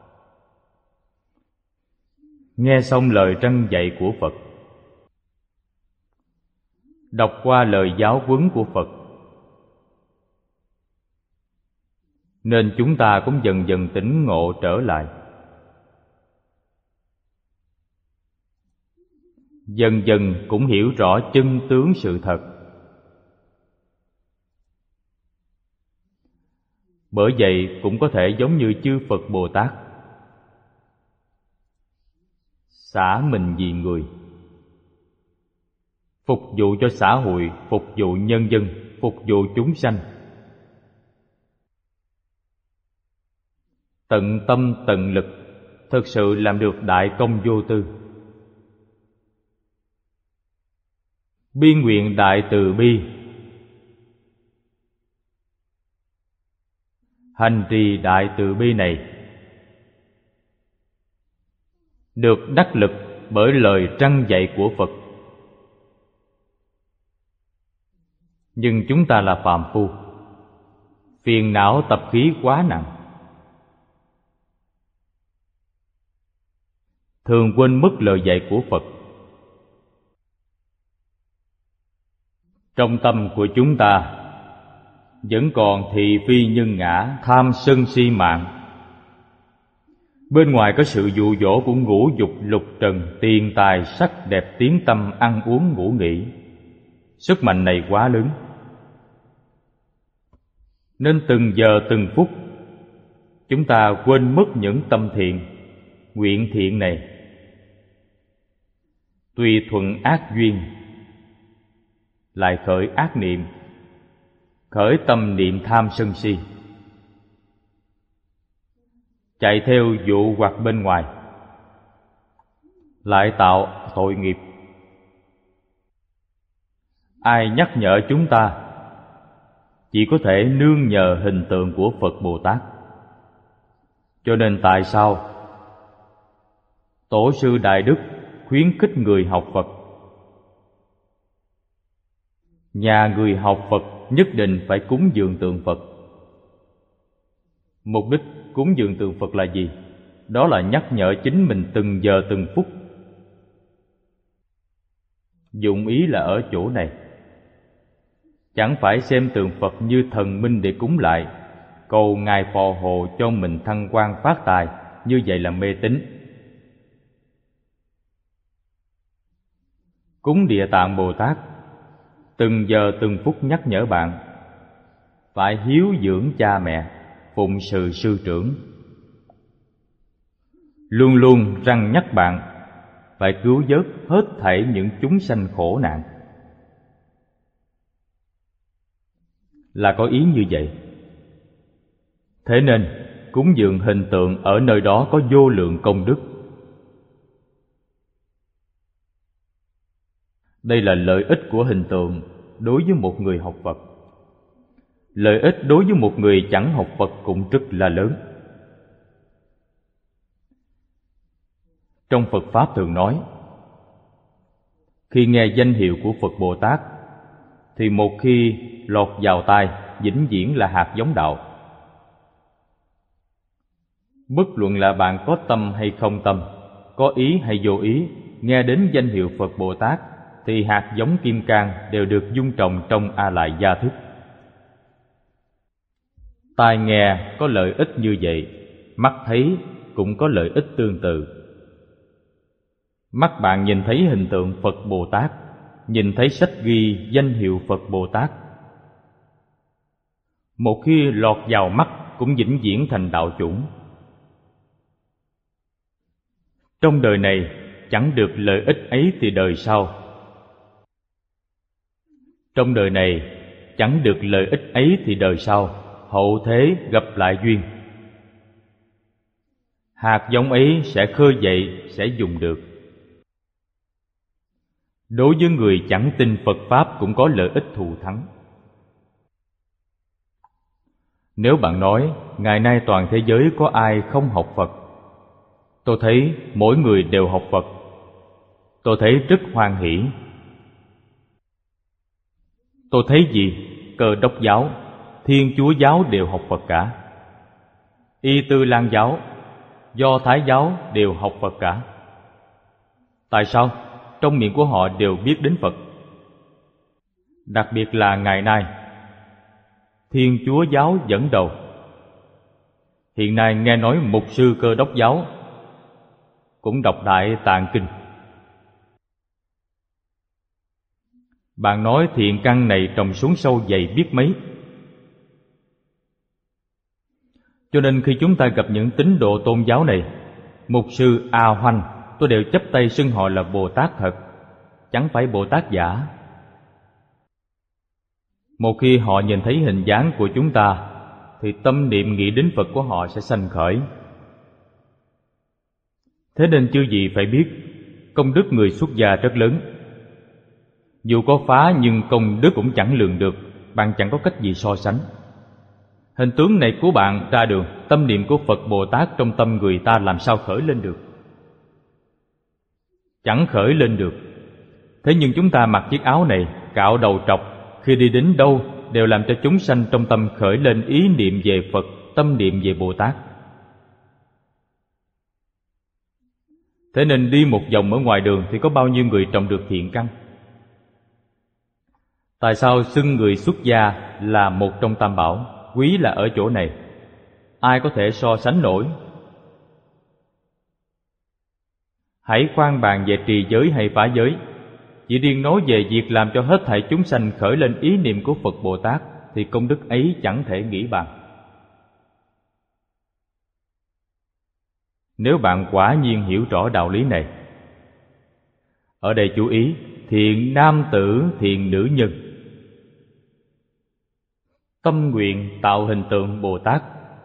nghe xong lời răn dạy của Phật, đọc qua lời giáo huấn của Phật, nên chúng ta cũng dần dần tỉnh ngộ trở lại. Dần dần cũng hiểu rõ chân tướng sự thật. Bởi vậy cũng có thể giống như chư Phật Bồ Tát, xả mình vì người, phục vụ cho xã hội, phục vụ nhân dân, phục vụ chúng sanh, tận tâm tận lực, thực sự làm được đại công vô tư. Biên nguyện đại từ bi, hành trì đại từ bi này được đắc lực bởi lời răn dạy của Phật. Nhưng chúng ta là phàm phu, phiền não tập khí quá nặng, thường quên mất lời dạy của Phật. Trong tâm của chúng ta vẫn còn thị phi nhân ngã, tham sân si mạng. Bên ngoài có sự dụ dỗ của ngũ dục lục trần, tiền tài sắc đẹp tiếng tâm, ăn uống ngủ nghỉ. Sức mạnh này quá lớn, nên từng giờ từng phút chúng ta quên mất những tâm thiện, nguyện thiện này. Tùy thuận ác duyên lại khởi ác niệm, khởi tâm niệm tham sân si, chạy theo dụ hoặc bên ngoài, lại tạo tội nghiệp. Ai nhắc nhở chúng ta? Chỉ có thể nương nhờ hình tượng của Phật Bồ Tát. Cho nên tại sao Tổ sư Đại Đức khuyến khích người học Phật? Nhà người học Phật nhất định phải cúng dường tượng Phật. Mục đích cúng dường tượng Phật là gì? Đó là nhắc nhở chính mình từng giờ từng phút. Dụng ý là ở chỗ này. Chẳng phải xem tượng Phật như thần minh để cúng lại, cầu Ngài phò hộ cho mình thăng quan phát tài, như vậy là mê tín. Cúng Địa Tạng Bồ Tát từng giờ từng phút nhắc nhở bạn phải hiếu dưỡng cha mẹ, phụng sự sư trưởng, luôn luôn răn nhắc bạn phải cứu vớt hết thảy những chúng sanh khổ nạn. Là có ý như vậy. Thế nên cúng dường hình tượng ở nơi đó có vô lượng công đức. Đây là lợi ích của hình tượng đối với một người học Phật. Lợi ích đối với một người chẳng học Phật cũng rất là lớn. Trong Phật Pháp thường nói, khi nghe danh hiệu của Phật Bồ Tát, thì một khi lọt vào tai, vĩnh viễn là hạt giống đạo. Bất luận là bạn có tâm hay không tâm, có ý hay vô ý, nghe đến danh hiệu Phật Bồ Tát thì hạt giống kim cang đều được dung trồng trong A Lại gia thức. Tai nghe có lợi ích như vậy, mắt thấy cũng có lợi ích tương tự. Mắt bạn nhìn thấy hình tượng Phật Bồ Tát, nhìn thấy sách ghi danh hiệu Phật Bồ Tát. Một khi lọt vào mắt cũng vĩnh viễn thành đạo chủng. Trong đời này chẳng được lợi ích ấy thì đời sau. Trong đời này chẳng được lợi ích ấy thì đời sau, hậu thế gặp lại duyên. Hạt giống ấy sẽ khơi dậy, sẽ dùng được. Đối với người chẳng tin Phật Pháp cũng có lợi ích thù thắng. Nếu bạn nói, ngày nay toàn thế giới có ai không học Phật? Tôi thấy mỗi người đều học Phật. Tôi thấy rất hoan hỷ. Tôi thấy gì? Cơ đốc giáo, Thiên Chúa giáo đều học Phật cả. Y Tư Lan giáo, Do Thái giáo đều học Phật cả. Tại sao? Trong miệng của họ đều biết đến Phật. Đặc biệt là ngày nay, Thiên Chúa giáo dẫn đầu. Hiện nay nghe nói mục sư Cơ đốc giáo cũng đọc Đại Tạng Kinh. Bạn nói thiện căn này trồng xuống sâu dày biết mấy. Cho nên khi chúng ta gặp những tín đồ tôn giáo này, mục sư A Hoanh, tôi đều chắp tay xưng họ là Bồ Tát thật, chẳng phải Bồ Tát giả. Một khi họ nhìn thấy hình dáng của chúng ta, thì tâm niệm nghĩ đến Phật của họ sẽ sanh khởi. Thế nên chư vị phải biết, công đức người xuất gia rất lớn. Dù có phá nhưng công đức cũng chẳng lường được, bạn chẳng có cách gì so sánh. Hình tướng này của bạn ra đường, tâm niệm của Phật Bồ Tát trong tâm người ta làm sao khởi lên được? Chẳng khởi lên được. Thế nhưng chúng ta mặc chiếc áo này, cạo đầu trọc, khi đi đến đâu đều làm cho chúng sanh trong tâm khởi lên ý niệm về Phật, tâm niệm về Bồ Tát. Thế nên đi một vòng ở ngoài đường thì có bao nhiêu người trồng được thiện căn? Tại sao xưng người xuất gia là một trong tam bảo? Quý là ở chỗ này, ai có thể so sánh nổi? Hãy khoan bàn về trì giới hay phá giới, chỉ riêng nói về việc làm cho hết thảy chúng sanh khởi lên ý niệm của Phật Bồ Tát thì công đức ấy chẳng thể nghĩ bàn. Nếu bạn quả nhiên hiểu rõ đạo lý này, ở đây chú ý thiện nam tử, thiện nữ nhân, tâm nguyện tạo hình tượng Bồ Tát,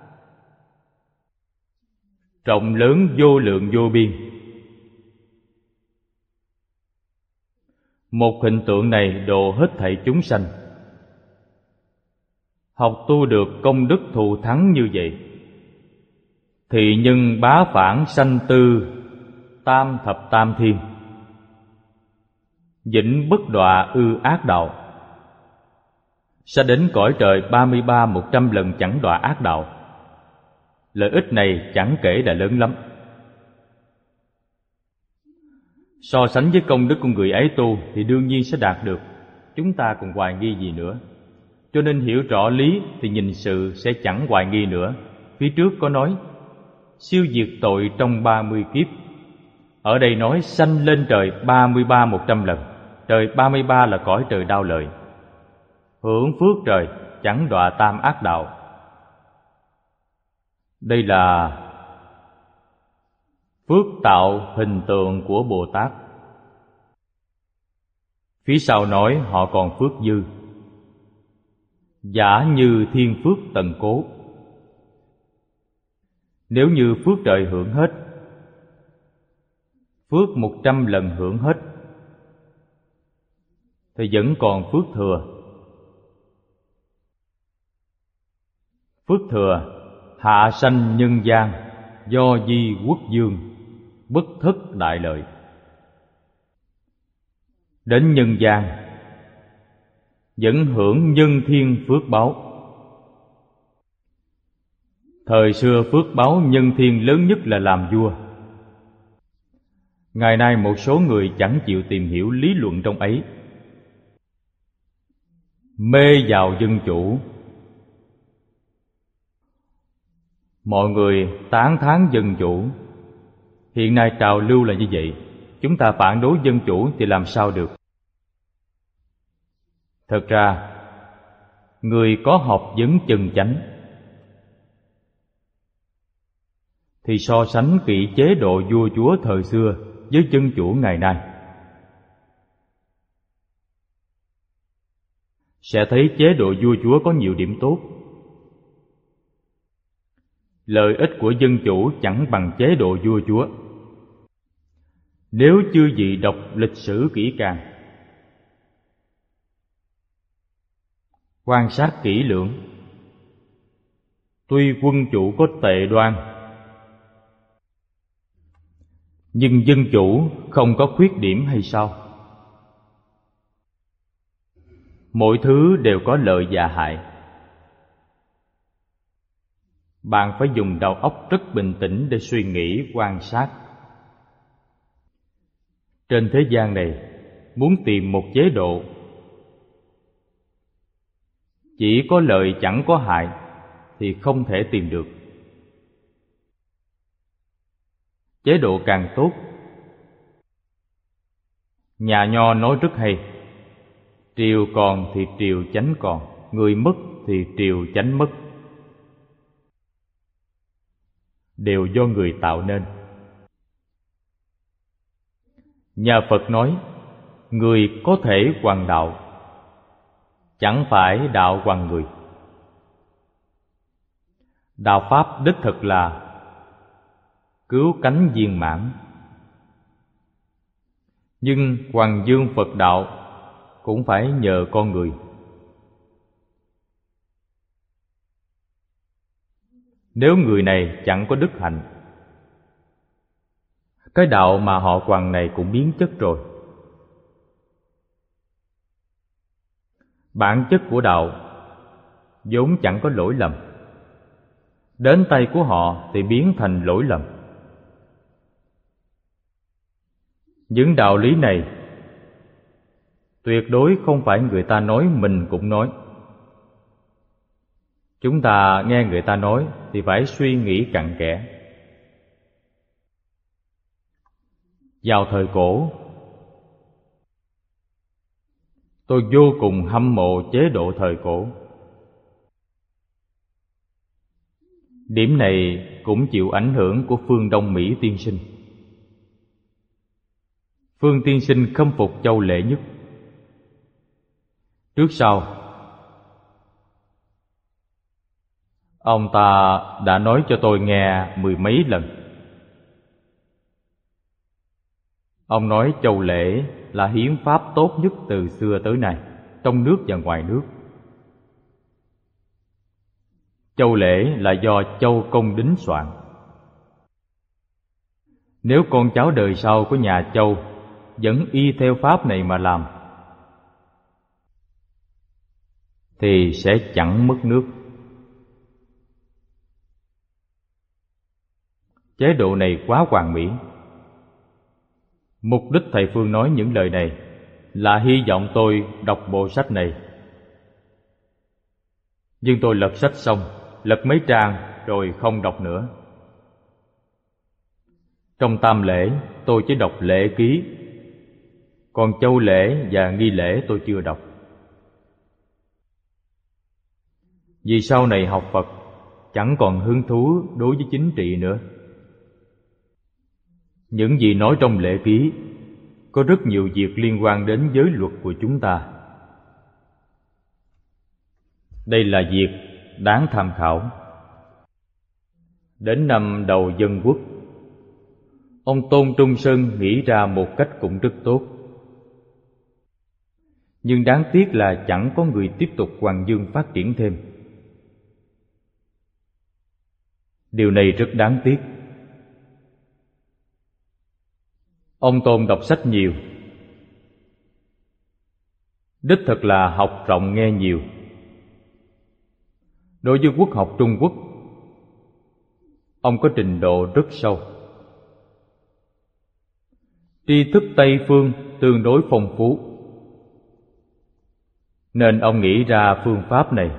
rộng lớn vô lượng vô biên. Một hình tượng này độ hết thảy chúng sanh. Học tu được công đức thù thắng như vậy, thì nhân bá phản sanh tư, tam thập tam thiên, vĩnh bất đọa ư ác đạo, sẽ đến cõi trời ba mươi ba một trăm lần chẳng đọa ác đạo. Lợi ích này chẳng kể là lớn lắm. So sánh với công đức của người ấy tu thì đương nhiên sẽ đạt được. Chúng ta còn hoài nghi gì nữa? Cho nên hiểu rõ lý thì nhìn sự sẽ chẳng hoài nghi nữa. Phía trước có nói siêu diệt tội trong ba mươi kiếp. Ở đây nói sanh lên trời ba mươi ba một trăm lần. Trời ba mươi ba là cõi trời đau lợi. Hưởng phước trời, chẳng đọa tam ác đạo. Đây là phước tạo hình tượng của Bồ Tát. Phía sau nói họ còn phước dư, giả như thiên phước tần cố. Nếu như phước trời hưởng hết, phước một trăm lần hưởng hết, thì vẫn còn phước thừa. Phước thừa hạ sanh nhân gian, do di quốc dương, bất thất đại lợi. Đến nhân gian, vẫn hưởng nhân thiên phước báo. Thời xưa phước báo nhân thiên lớn nhất là làm vua. Ngày nay một số người chẳng chịu tìm hiểu lý luận trong ấy, mê vào dân chủ. Mọi người tán thán dân chủ. Hiện nay trào lưu là như vậy. Chúng ta phản đối dân chủ thì làm sao được? Thật ra, người có học vấn chân chánh thì so sánh kỹ chế độ vua chúa thời xưa với dân chủ ngày nay, sẽ thấy chế độ vua chúa có nhiều điểm tốt. Lợi ích của dân chủ chẳng bằng chế độ vua chúa. Nếu chư vị đọc lịch sử kỹ càng, quan sát kỹ lưỡng, tuy quân chủ có tệ đoan, nhưng dân chủ không có khuyết điểm hay sao? Mỗi thứ đều có lợi và hại. Bạn phải dùng đầu óc rất bình tĩnh để suy nghĩ, quan sát. Trên thế gian này, muốn tìm một chế độ chỉ có lợi chẳng có hại thì không thể tìm được. Chế độ càng tốt. Nhà Nho nói rất hay: triều còn thì triều chánh còn, người mất thì triều chánh mất. Đều do người tạo nên. Nhà Phật nói người có thể hoằng đạo, chẳng phải đạo hoằng người. Đạo Pháp đích thực là cứu cánh viên mãn. Nhưng hoằng dương Phật đạo cũng phải nhờ con người. Nếu người này chẳng có đức hạnh, cái đạo mà họ hoằng này cũng biến chất rồi. Bản chất của đạo vốn chẳng có lỗi lầm, đến tay của họ thì biến thành lỗi lầm. Những đạo lý này tuyệt đối không phải người ta nói mình cũng nói. Chúng ta nghe người ta nói thì phải suy nghĩ cặn kẽ. Vào thời cổ, tôi vô cùng hâm mộ chế độ thời cổ. Điểm này cũng chịu ảnh hưởng của Phương Đông Mỹ tiên sinh. Phương tiên sinh khâm phục Châu Lệ nhất. Trước sau, ông ta đã nói cho tôi nghe mười mấy lần. Ông nói Châu Lễ là hiến pháp tốt nhất từ xưa tới nay, trong nước và ngoài nước. Châu Lễ là do Châu Công Đính soạn. Nếu con cháu đời sau của nhà Châu vẫn y theo pháp này mà làm thì sẽ chẳng mất nước. Chế độ này quá hoàn mỹ. Mục đích thầy Phương nói những lời này là hy vọng tôi đọc bộ sách này. Nhưng tôi lật sách xong, lật mấy trang rồi không đọc nữa. Trong tam lễ tôi chỉ đọc lễ ký, còn châu lễ và nghi lễ tôi chưa đọc. Vì sau này học Phật chẳng còn hứng thú đối với chính trị nữa. Những gì nói trong lễ ký có rất nhiều việc liên quan đến giới luật của chúng ta. Đây là việc đáng tham khảo. Đến năm đầu Dân Quốc, ông Tôn Trung Sơn nghĩ ra một cách cũng rất tốt. Nhưng đáng tiếc là chẳng có người tiếp tục Hoàng Dương phát triển thêm. Điều này rất đáng tiếc. Ông Tôn đọc sách nhiều, đích thực là học rộng nghe nhiều. Đối với quốc học Trung Quốc, ông có trình độ rất sâu. Tri thức Tây phương tương đối phong phú, nên ông nghĩ ra phương pháp này,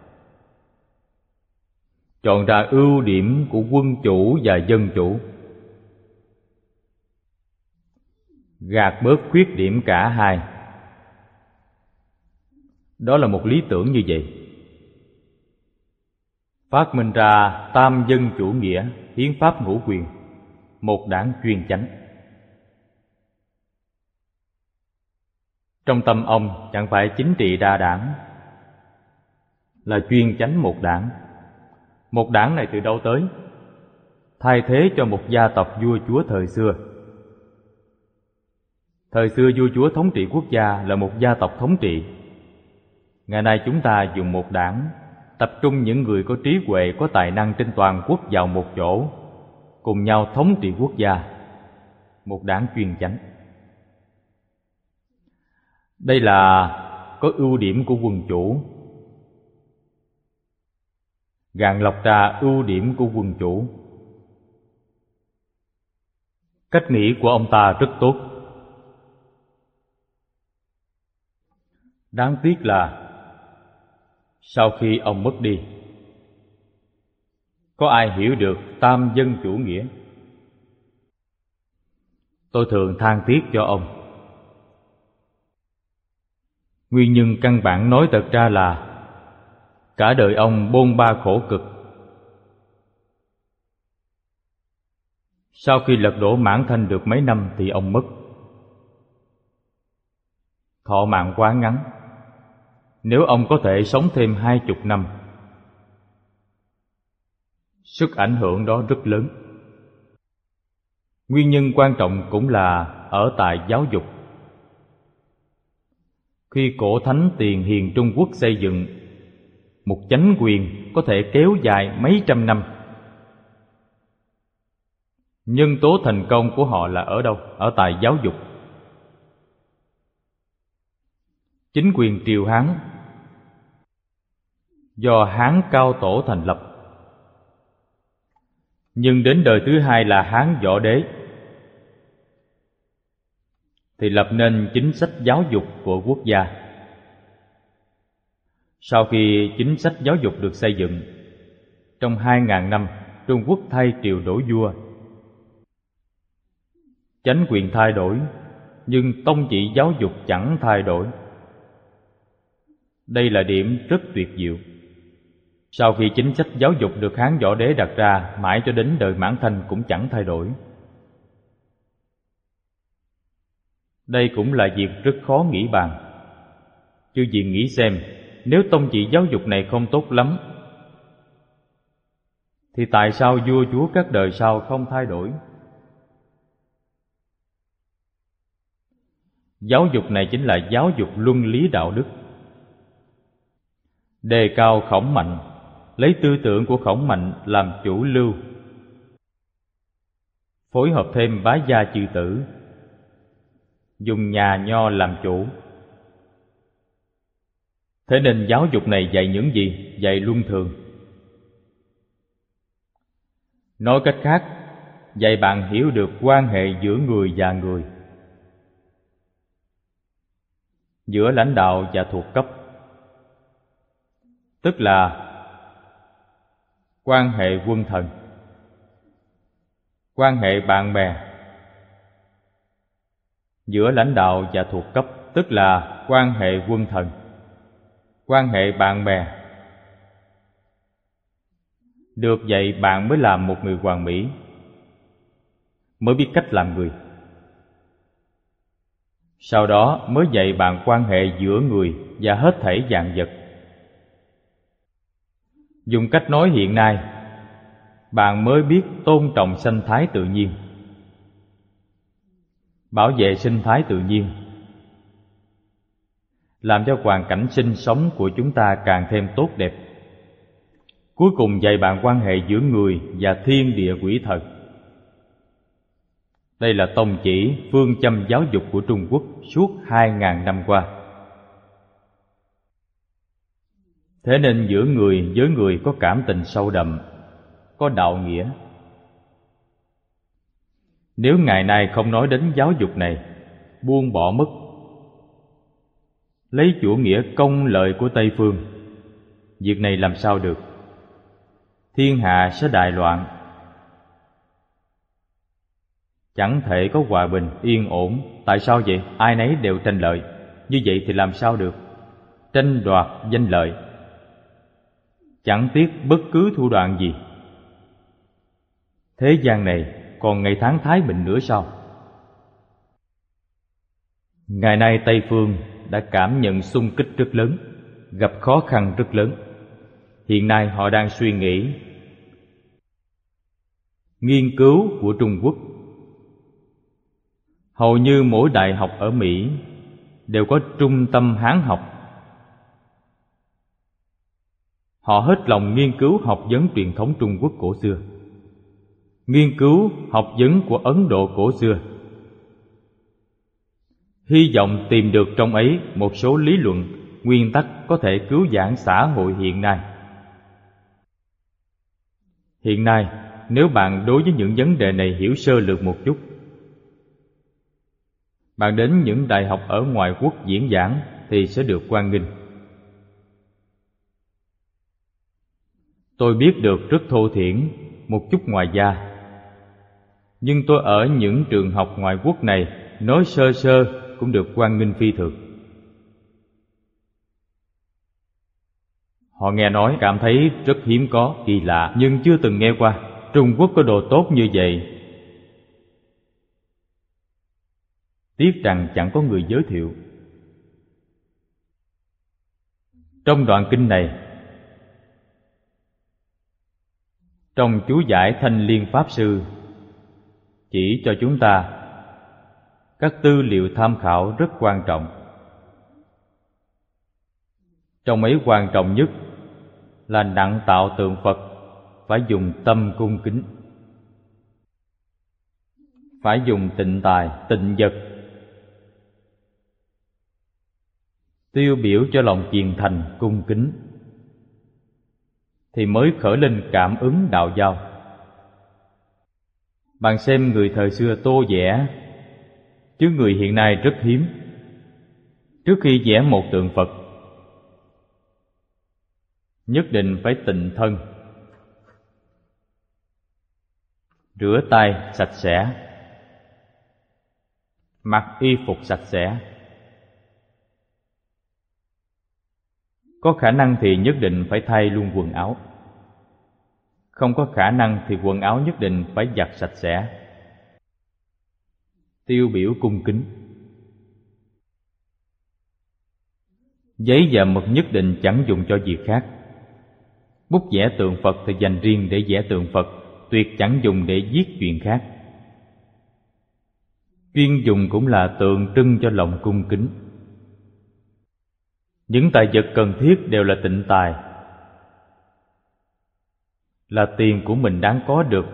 chọn ra ưu điểm của quân chủ và dân chủ, gạt bớt khuyết điểm cả hai. Đó là một lý tưởng như vậy. Phát minh ra tam dân chủ nghĩa, hiến pháp ngũ quyền, một đảng chuyên chánh. Trong tâm ông chẳng phải chính trị đa đảng, là chuyên chánh một đảng. Một đảng này từ đâu tới? Thay thế cho một gia tộc vua chúa thời xưa. Thời xưa vua chúa thống trị quốc gia là một gia tộc thống trị. Ngày nay chúng ta dùng một đảng, tập trung những người có trí huệ, có tài năng trên toàn quốc vào một chỗ, cùng nhau thống trị quốc gia, một đảng chuyên chánh. Đây là có ưu điểm của quân chủ, gạn lọc ra ưu điểm của quân chủ. Cách nghĩ của ông ta rất tốt. Đáng tiếc là sau khi ông mất đi, có ai hiểu được tam dân chủ nghĩa? Tôi thường than tiếc cho ông. Nguyên nhân căn bản nói thật ra là cả đời ông bôn ba khổ cực. Sau khi lật đổ Mãn Thanh được mấy năm thì ông mất. Thọ mạng quá ngắn. Nếu ông có thể sống thêm hai chục năm, sức ảnh hưởng đó rất lớn. Nguyên nhân quan trọng cũng là ở tại giáo dục. Khi cổ thánh Tiền Hiền Trung Quốc xây dựng một chánh quyền có thể kéo dài mấy trăm năm, nhân tố thành công của họ là ở đâu? Ở tại giáo dục. Chính quyền Triều Hán do Hán Cao Tổ thành lập, nhưng đến đời thứ hai là Hán Võ Đế thì lập nên chính sách giáo dục của quốc gia. Sau khi chính sách giáo dục được xây dựng, trong hai ngàn năm Trung Quốc thay triều đổi vua, chánh quyền thay đổi, nhưng tông chỉ giáo dục chẳng thay đổi. Đây là điểm rất tuyệt diệu. Sau khi chính sách giáo dục được Hán Võ Đế đặt ra, mãi cho đến đời Mãn Thanh cũng chẳng thay đổi. Đây cũng là việc rất khó nghĩ bàn. Chư vị nghĩ xem, nếu tông chỉ giáo dục này không tốt lắm, thì tại sao vua chúa các đời sau không thay đổi? Giáo dục này chính là giáo dục luân lý đạo đức, đề cao Khổng Mạnh, lấy tư tưởng của Khổng Mạnh làm chủ lưu, phối hợp thêm Bá Gia Chư Tử, dùng nhà nho làm chủ. Thế nên giáo dục này dạy những gì? Dạy luân thường. Nói cách khác, dạy bạn hiểu được quan hệ giữa người và người, giữa lãnh đạo và thuộc cấp, tức là quan hệ quân thần, quan hệ bạn bè, giữa lãnh đạo và thuộc cấp, tức là quan hệ quân thần, quan hệ bạn bè. Được vậy bạn mới làm một người hoàn mỹ, mới biết cách làm người. Sau đó mới dạy bạn quan hệ giữa người và hết thảy vạn vật. Dùng cách nói hiện nay, bạn mới biết tôn trọng sinh thái tự nhiên, bảo vệ sinh thái tự nhiên, làm cho hoàn cảnh sinh sống của chúng ta càng thêm tốt đẹp. Cuối cùng dạy bạn quan hệ giữa người và thiên địa quỷ thần. Đây là tông chỉ phương châm giáo dục của Trung Quốc suốt hai ngàn năm qua. Thế nên giữa người với người có cảm tình sâu đậm, có đạo nghĩa. Nếu ngày nay không nói đến giáo dục này, buông bỏ mất, lấy chủ nghĩa công lợi của Tây phương, việc này làm sao được? Thiên hạ sẽ đại loạn, chẳng thể có hòa bình yên ổn. Tại sao vậy? Ai nấy đều tranh lợi, như vậy thì làm sao được? Tranh đoạt danh lợi, chẳng tiếc bất cứ thủ đoạn gì. Thế gian này còn ngày tháng thái bình nữa sao? Ngày nay Tây phương đã cảm nhận xung kích rất lớn, gặp khó khăn rất lớn. Hiện nay họ đang suy nghĩ nghiên cứu của Trung Quốc. Hầu như mỗi đại học ở Mỹ đều có trung tâm Hán học. Họ hết lòng nghiên cứu học vấn truyền thống Trung Quốc cổ xưa, nghiên cứu học vấn của Ấn Độ cổ xưa, hy vọng tìm được trong ấy một số lý luận, nguyên tắc có thể cứu vãn xã hội hiện nay. Hiện nay, nếu bạn đối với những vấn đề này hiểu sơ lược một chút, bạn đến những đại học ở ngoại quốc diễn giảng thì sẽ được hoan nghênh. Tôi biết được rất thô thiển, một chút ngoài da, nhưng tôi ở những trường học ngoại quốc này nói sơ sơ cũng được hoan nghênh phi thường. Họ nghe nói cảm thấy rất hiếm có, kỳ lạ, nhưng chưa từng nghe qua. Trung Quốc có đồ tốt như vậy, tiếc rằng chẳng có người giới thiệu. Trong đoạn kinh này, trong chú giải Thanh Liên Pháp Sư chỉ cho chúng ta các tư liệu tham khảo rất quan trọng. Trong ấy quan trọng nhất là nặng tạo tượng Phật phải dùng tâm cung kính, phải dùng tịnh tài, tịnh vật, tiêu biểu cho lòng chiền thành cung kính, thì mới khởi lên cảm ứng đạo giao. Bạn xem người thời xưa tô vẽ, chứ người hiện nay rất hiếm. Trước khi vẽ một tượng Phật, nhất định phải tịnh thân, rửa tay sạch sẽ, mặc y phục sạch sẽ. Có khả năng thì nhất định phải thay luôn quần áo, không có khả năng thì quần áo nhất định phải giặt sạch sẽ, tiêu biểu cung kính. Giấy và mực nhất định chẳng dùng cho việc khác. Bút vẽ tượng Phật thì dành riêng để vẽ tượng Phật, tuyệt chẳng dùng để viết chuyện khác. Chuyên dùng cũng là tượng trưng cho lòng cung kính. Những tài vật cần thiết đều là tịnh tài, là tiền của mình đáng có được.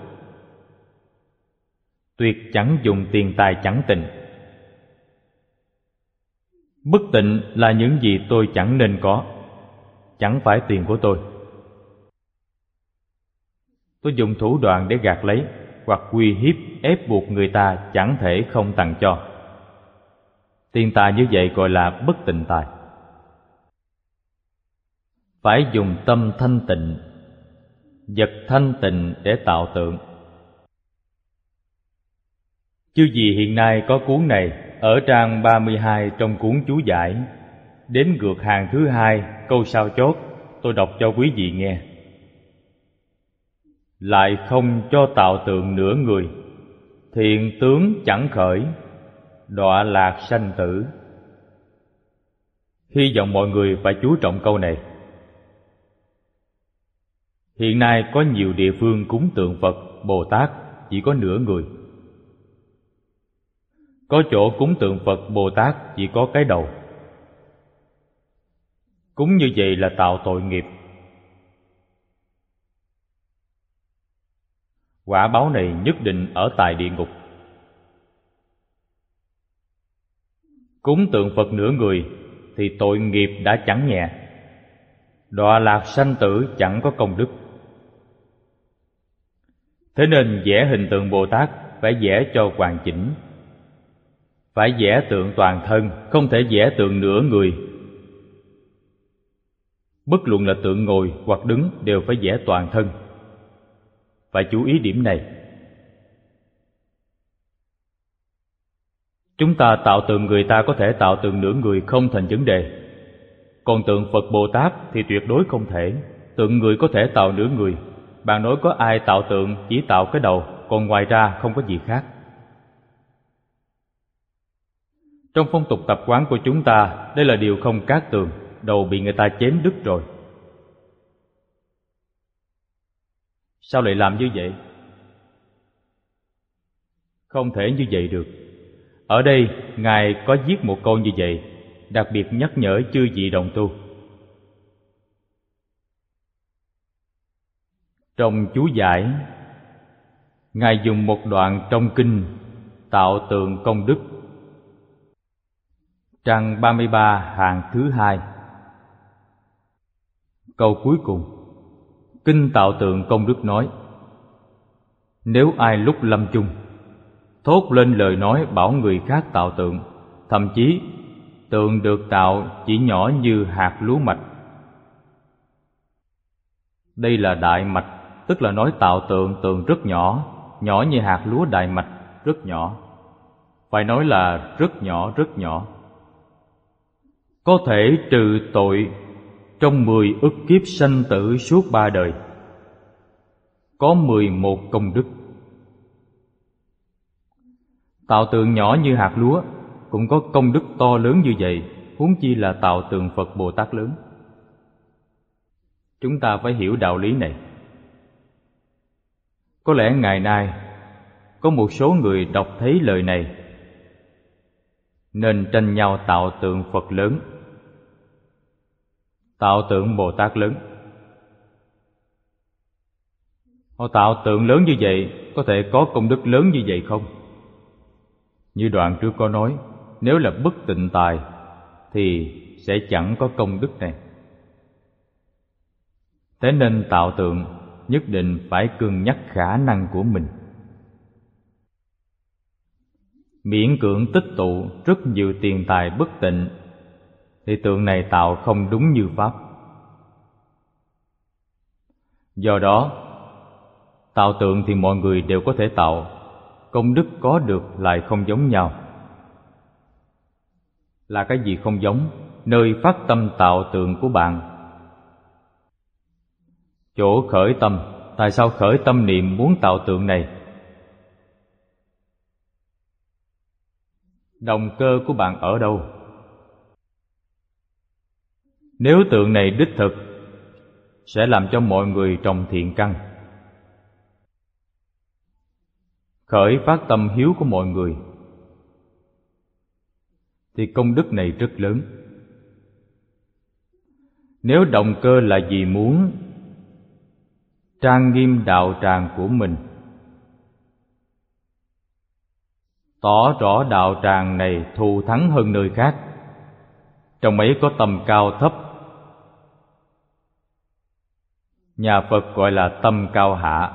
Tuyệt chẳng dùng tiền tài chẳng tịnh. Bất tịnh là những gì tôi chẳng nên có, chẳng phải tiền của tôi. Tôi dùng thủ đoạn để gạt lấy hoặc uy hiếp ép buộc người ta chẳng thể không tặng cho. Tiền tài như vậy gọi là bất tịnh tài. Phải dùng tâm thanh tịnh, vật thanh tịnh để tạo tượng. Chứ gì hiện nay có cuốn này ở trang ba mươi hai trong cuốn chú giải, đếm ngược hàng thứ hai câu sao chót, tôi đọc cho quý vị nghe. Lại không cho tạo tượng nửa người, thiện tướng chẳng khởi, đọa lạc sanh tử. Hy vọng mọi người phải chú trọng câu này. Hiện nay có nhiều địa phương cúng tượng Phật, Bồ Tát chỉ có nửa người. Có chỗ cúng tượng Phật, Bồ Tát chỉ có cái đầu. Cúng như vậy là tạo tội nghiệp. Quả báo này nhất định ở tại địa ngục. Cúng tượng Phật nửa người thì tội nghiệp đã chẳng nhẹ, đọa lạc sanh tử chẳng có công đức. Thế nên vẽ hình tượng Bồ Tát phải vẽ cho hoàn chỉnh, phải vẽ tượng toàn thân, không thể vẽ tượng nửa người. Bất luận là tượng ngồi hoặc đứng đều phải vẽ toàn thân. Phải chú ý điểm này. Chúng ta tạo tượng người ta có thể tạo tượng nửa người không thành vấn đề. Còn tượng Phật Bồ Tát thì tuyệt đối không thể. Tượng người có thể tạo nửa người. Bạn nói có ai tạo tượng chỉ tạo cái đầu, còn ngoài ra không có gì khác. Trong phong tục tập quán của chúng ta, đây là điều không cát tường, đầu bị người ta chém đứt rồi. Sao lại làm như vậy? Không thể như vậy được. Ở đây, Ngài có viết một câu như vậy, đặc biệt nhắc nhở chư vị đồng tu. Trong chú giải, Ngài dùng một đoạn trong kinh Tạo Tượng Công Đức, trang ba mươi ba hàng thứ hai. Câu cuối cùng, kinh Tạo Tượng Công Đức nói: nếu ai lúc lâm chung thốt lên lời nói bảo người khác tạo tượng, thậm chí tượng được tạo chỉ nhỏ như hạt lúa mạch. Đây là đại mạch, tức là nói tạo tượng tượng rất nhỏ, nhỏ như hạt lúa đại mạch, rất nhỏ. Phải nói là rất nhỏ rất nhỏ. Có thể trừ tội trong mười ức kiếp sanh tử suốt ba đời. Có mười một công đức. Tạo tượng nhỏ như hạt lúa cũng có công đức to lớn như vậy, huống chi là tạo tượng Phật Bồ Tát lớn. Chúng ta phải hiểu đạo lý này. Có lẽ ngày nay có một số người đọc thấy lời này nên tranh nhau tạo tượng Phật lớn, tạo tượng Bồ Tát lớn. Họ tạo tượng lớn như vậy có thể có công đức lớn như vậy không? Như đoạn trước có nói, nếu là bất tịnh tài thì sẽ chẳng có công đức này. Thế nên tạo tượng nhất định phải cân nhắc khả năng của mình. Miễn cưỡng tích tụ rất nhiều tiền tài bất tịnh thì tượng này tạo không đúng như pháp. Do đó, tạo tượng thì mọi người đều có thể tạo, công đức có được lại không giống nhau. Là cái gì không giống? Nơi phát tâm tạo tượng của bạn. Chỗ khởi tâm, tại sao khởi tâm niệm muốn tạo tượng này? Động cơ của bạn ở đâu? Nếu tượng này đích thực sẽ làm cho mọi người trồng thiện căn, khởi phát tâm hiếu của mọi người, thì công đức này rất lớn. Nếu động cơ là vì muốn trang nghiêm đạo tràng của mình, tỏ rõ đạo tràng này thù thắng hơn nơi khác, trong ấy có tầm cao thấp, nhà Phật gọi là tâm cao hạ,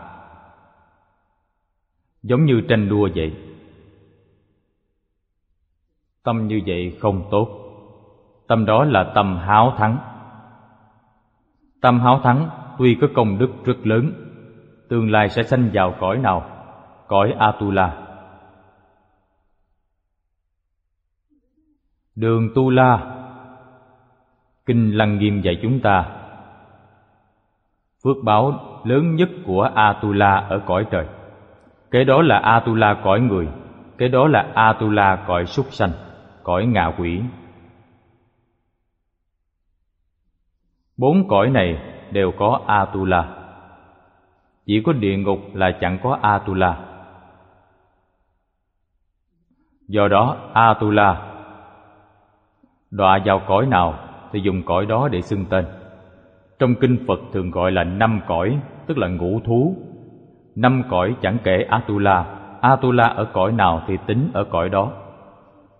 giống như tranh đua vậy. Tâm như vậy không tốt. Tâm đó là tâm háo thắng. Tâm háo thắng tuy có công đức rất lớn, tương lai sẽ sanh vào cõi nào? Cõi Atula. Đường Tu La, Kinh Lăng Nghiêm dạy chúng ta, phước báo lớn nhất của Atula ở cõi trời. Cái đó là Atula cõi người, cái đó là Atula cõi súc sanh, cõi ngạ quỷ. Bốn cõi này đều có Atula. Chỉ có địa ngục là chẳng có Atula. Do đó Atula đọa vào cõi nào thì dùng cõi đó để xưng tên. Trong kinh Phật thường gọi là năm cõi, tức là ngũ thú. Năm cõi chẳng kể Atula. Atula ở cõi nào thì tính ở cõi đó.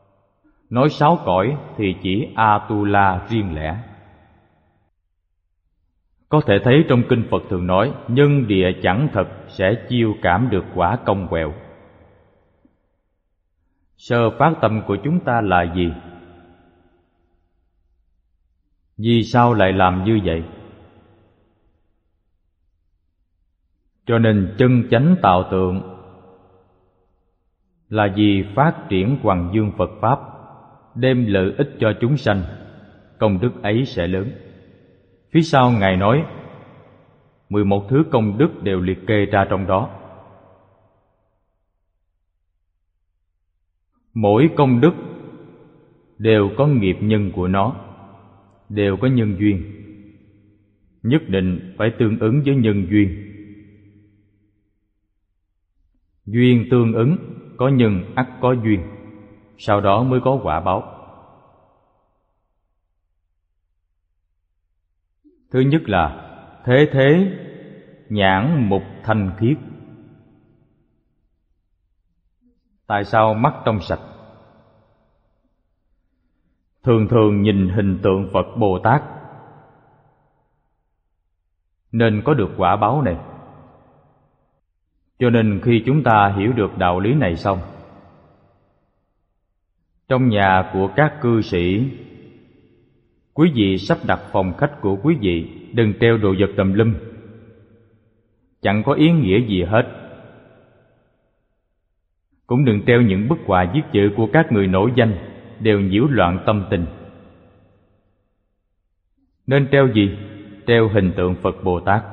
Nói sáu cõi thì chỉ Atula riêng lẻ. Có thể thấy trong kinh Phật thường nói, nhân địa chẳng thật sẽ chiêu cảm được quả cong quẹo. Sơ phát tâm của chúng ta là gì? Vì sao lại làm như vậy? Cho nên chân chánh tạo tượng là vì phát triển hoằng dương Phật Pháp, đem lợi ích cho chúng sanh, công đức ấy sẽ lớn. Phía sau Ngài nói, mười một thứ công đức đều liệt kê ra trong đó. Mỗi công đức đều có nghiệp nhân của nó, đều có nhân duyên, nhất định phải tương ứng với nhân duyên. Duyên tương ứng, có nhân ắt có duyên, sau đó mới có quả báo. Thứ nhất là thế thế nhãn mục thanh khiết. Tại sao mắt trong sạch? Thường thường nhìn hình tượng Phật Bồ Tát nên có được quả báo này. Cho nên khi chúng ta hiểu được đạo lý này xong, trong nhà của các cư sĩ, quý vị sắp đặt phòng khách của quý vị đừng treo đồ vật tùm lum, chẳng có ý nghĩa gì hết. Cũng đừng treo những bức họa viết chữ của các người nổi danh, đều nhiễu loạn tâm tình. Nên treo gì? Treo hình tượng Phật Bồ Tát.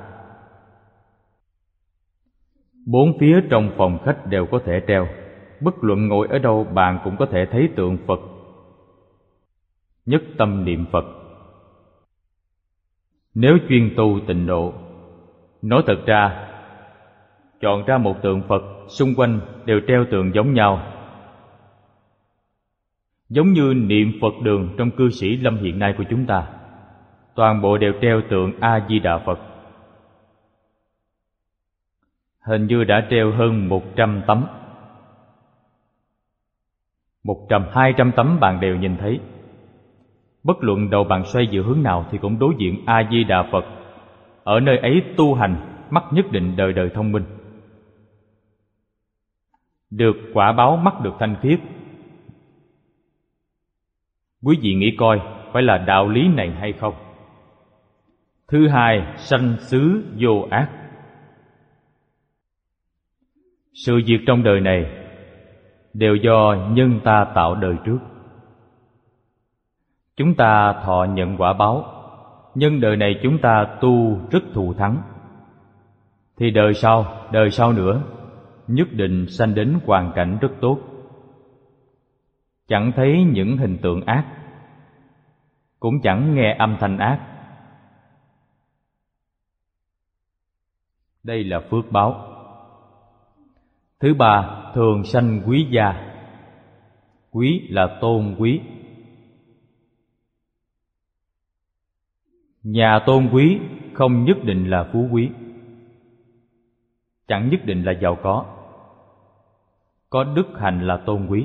Bốn phía trong phòng khách đều có thể treo, bất luận ngồi ở đâu bạn cũng có thể thấy tượng Phật. Nhất tâm niệm Phật. Nếu chuyên tu tịnh độ, nói thật ra, chọn ra một tượng Phật, xung quanh đều treo tượng giống nhau, giống như niệm Phật đường trong cư sĩ Lâm hiện nay của chúng ta, toàn bộ đều treo tượng A Di Đà Phật. Hình như đã treo hơn một trăm tấm, một trăm hai trăm tấm bạn đều nhìn thấy. Bất luận đầu bạn xoay về hướng nào thì cũng đối diện A Di Đà Phật. Ở nơi ấy tu hành, mắt nhất định đời đời thông minh, được quả báo mắt được thanh khiết. Quý vị nghĩ coi, phải là đạo lý này hay không? Thứ hai, sanh xứ vô ác. Sự việc trong đời này đều do nhân ta tạo đời trước. Chúng ta thọ nhận quả báo, nhân đời này chúng ta tu rất thù thắng, thì đời sau, đời sau nữa nhất định sanh đến hoàn cảnh rất tốt. Chẳng thấy những hình tượng ác, cũng chẳng nghe âm thanh ác. Đây là phước báo. Thứ ba, thường sanh quý gia. Quý là tôn quý. Nhà tôn quý không nhất định là phú quý, chẳng nhất định là giàu có. Có đức hạnh là tôn quý.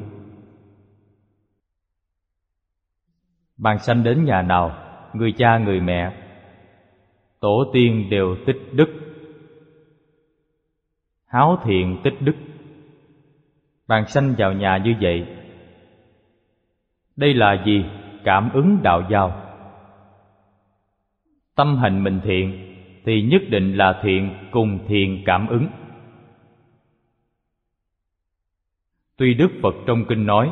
Bạn sanh đến nhà nào, người cha người mẹ, tổ tiên đều tích đức, háo thiện tích đức. Bạn sanh vào nhà như vậy, đây là gì? Cảm ứng đạo giao. Tâm hành mình thiện thì nhất định là thiện cùng thiện cảm ứng. Tuy Đức Phật trong kinh nói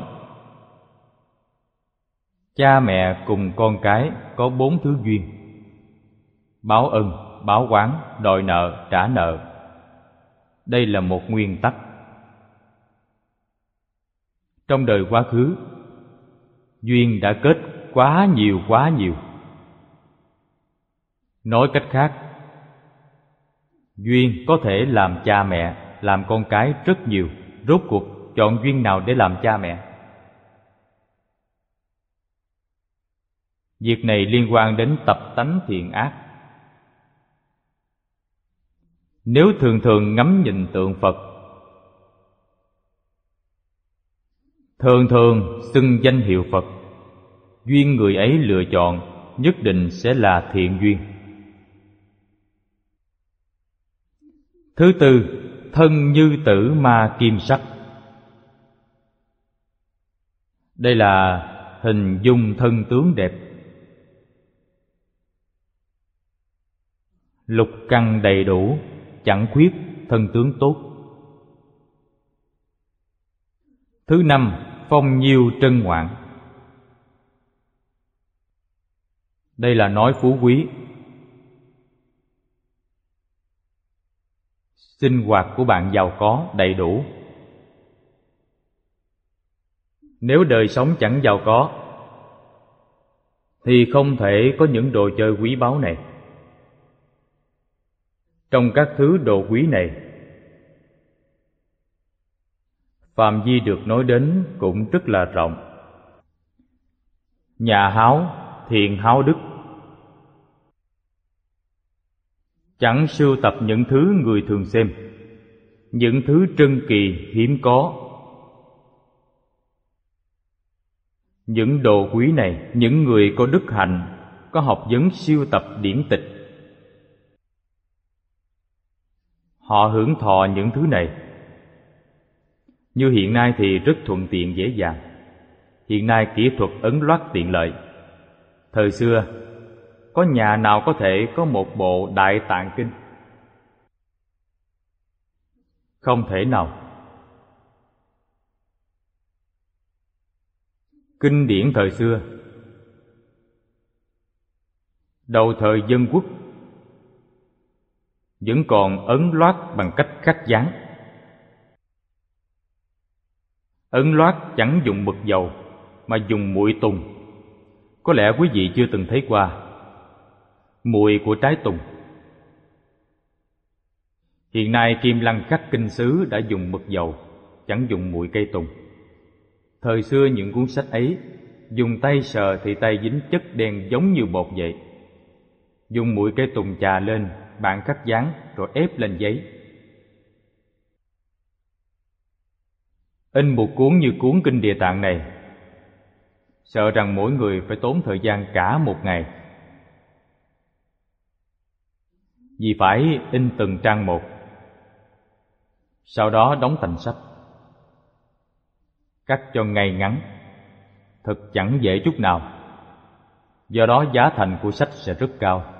cha mẹ cùng con cái có bốn thứ duyên: báo ân, báo oán, đòi nợ, trả nợ. Đây là một nguyên tắc. Trong đời quá khứ, duyên đã kết quá nhiều quá nhiều. Nói cách khác, duyên có thể làm cha mẹ, làm con cái rất nhiều. Rốt cuộc chọn duyên nào để làm cha mẹ? Việc này liên quan đến tập tánh thiện ác. Nếu thường thường ngắm nhìn tượng Phật, thường thường xưng danh hiệu Phật, duyên người ấy lựa chọn nhất định sẽ là thiện duyên. Thứ tư, thân như tử ma kim sắc. Đây là hình dung thân tướng đẹp, lục căn đầy đủ, chẳng khuyết, thân tướng tốt. Thứ năm, phong nhiêu trân ngoạn. Đây là nói phú quý. Sinh hoạt của bạn giàu có, đầy đủ. Nếu đời sống chẳng giàu có thì không thể có những đồ chơi quý báu này. Trong các thứ đồ quý này, phạm vi được nói đến cũng rất là rộng. Nhà háo, thiện háo đức, chẳng sưu tập những thứ người thường xem, những thứ trân kỳ hiếm có. Những đồ quý này, những người có đức hạnh, có học vấn siêu tập điển tịch, họ hưởng thọ những thứ này. Như hiện nay thì rất thuận tiện dễ dàng. Hiện nay kỹ thuật ấn loát tiện lợi. Thời xưa, có nhà nào có thể có một bộ Đại Tạng Kinh? Không thể nào. Kinh điển thời xưa, đầu thời Dân Quốc, vẫn còn ấn loát bằng cách khắc dán. Ấn loát chẳng dùng mực dầu mà dùng muội tùng. Có lẽ quý vị chưa từng thấy qua mùi của trái tùng. Hiện nay Kim Lăng khắc kinh sứ đã dùng mực dầu, chẳng dùng mùi cây tùng. Thời xưa những cuốn sách ấy, dùng tay sờ thì tay dính chất đen giống như bột vậy. Dùng muội cây tùng chà lên, bạn khắc dán rồi ép lên giấy. In một cuốn như cuốn Kinh Địa Tạng này, sợ rằng mỗi người phải tốn thời gian cả một ngày. Vì phải in từng trang một, sau đó đóng thành sách, cắt cho ngay ngắn, thật chẳng dễ chút nào. Do đó giá thành của sách sẽ rất cao.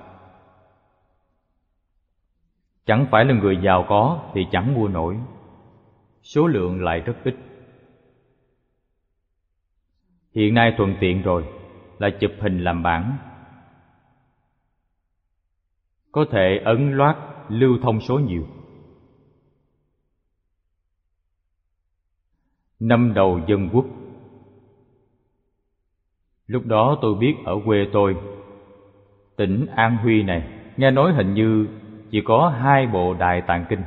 Chẳng phải là người giàu có thì chẳng mua nổi, số lượng lại rất ít. Hiện nay thuận tiện rồi, là chụp hình làm bản, có thể ấn loát, lưu thông số nhiều. Năm đầu Dân Quốc, lúc đó tôi biết ở quê tôi, tỉnh An Huy này, nghe nói hình như chỉ có hai bộ Đại Tạng Kinh,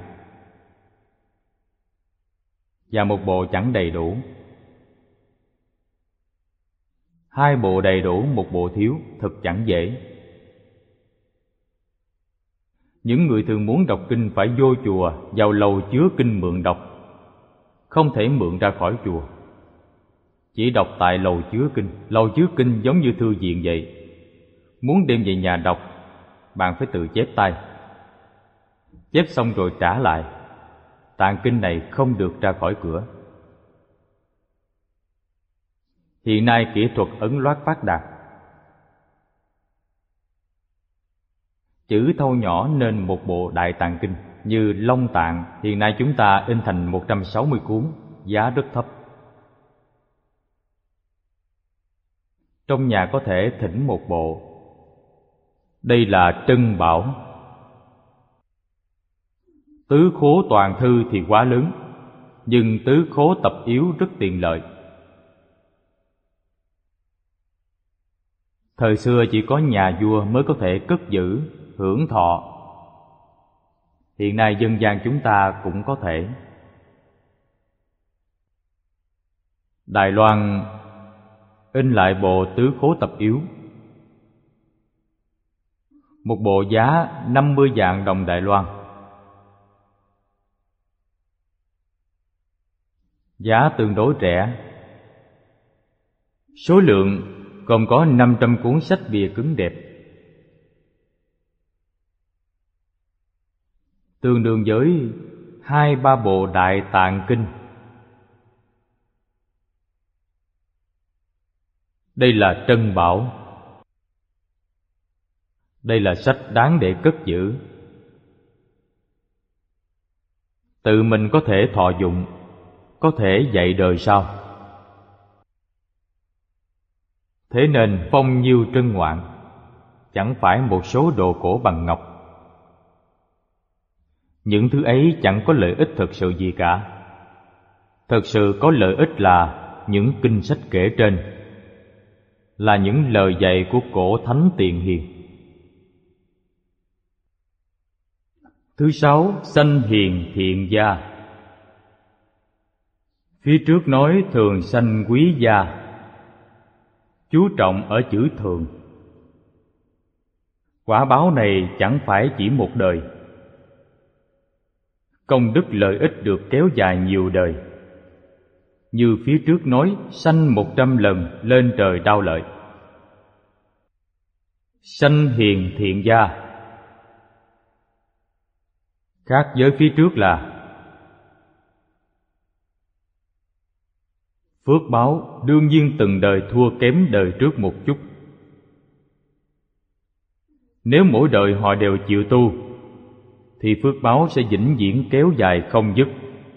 và một bộ chẳng đầy đủ. Hai bộ đầy đủ, một bộ thiếu, thật chẳng dễ. Những người thường muốn đọc kinh phải vô chùa, vào lầu chứa kinh mượn đọc, không thể mượn ra khỏi chùa. Chỉ đọc tại lầu chứa kinh. Lầu chứa kinh giống như thư viện vậy. Muốn đem về nhà đọc, bạn phải tự chép tay. Chép xong rồi trả lại. Tạng kinh này không được ra khỏi cửa. Hiện nay kỹ thuật ấn loát phát đạt, chữ thâu nhỏ nên một bộ Đại Tạng Kinh. Như Long Tạng, hiện nay chúng ta in thành một trăm sáu mươi cuốn, giá rất thấp. Trong nhà có thể thỉnh một bộ. Đây là trân bảo. Tứ khố toàn thư thì quá lớn, nhưng tứ khố tập yếu rất tiện lợi. Thời xưa chỉ có nhà vua mới có thể cất giữ, hưởng thọ. Hiện nay dân gian chúng ta cũng có thể. Đài Loan in lại bộ tứ khố tập yếu. Một bộ giá năm mươi vạn đồng Đài Loan. Giá tương đối rẻ. Số lượng gồm có năm trăm cuốn sách bìa cứng đẹp. tương đương với hai ba bộ Đại Tạng Kinh. Đây là trân bảo. Đây là sách đáng để cất giữ. Tự mình có thể thọ dụng, có thể dạy đời sau. Thế nên phong nhiêu trân ngoạn, chẳng phải một số đồ cổ bằng ngọc. Những thứ ấy chẳng có lợi ích thực sự gì cả. Thực sự có lợi ích là những kinh sách kể trên, là những lời dạy của cổ thánh tiền hiền. Thứ sáu, sanh hiền thiện gia. Phía trước nói thường sanh quý gia, chú trọng ở chữ thường. Quả báo này chẳng phải chỉ một đời. Công đức lợi ích được kéo dài nhiều đời. Như phía trước nói, sanh một trăm lần lên trời đau lợi. Sanh hiền thiện gia khác với phía trước là phước báo đương nhiên từng đời thua kém đời trước một chút. Nếu mỗi đời họ đều chịu tu, thì phước báo sẽ vĩnh viễn kéo dài không dứt.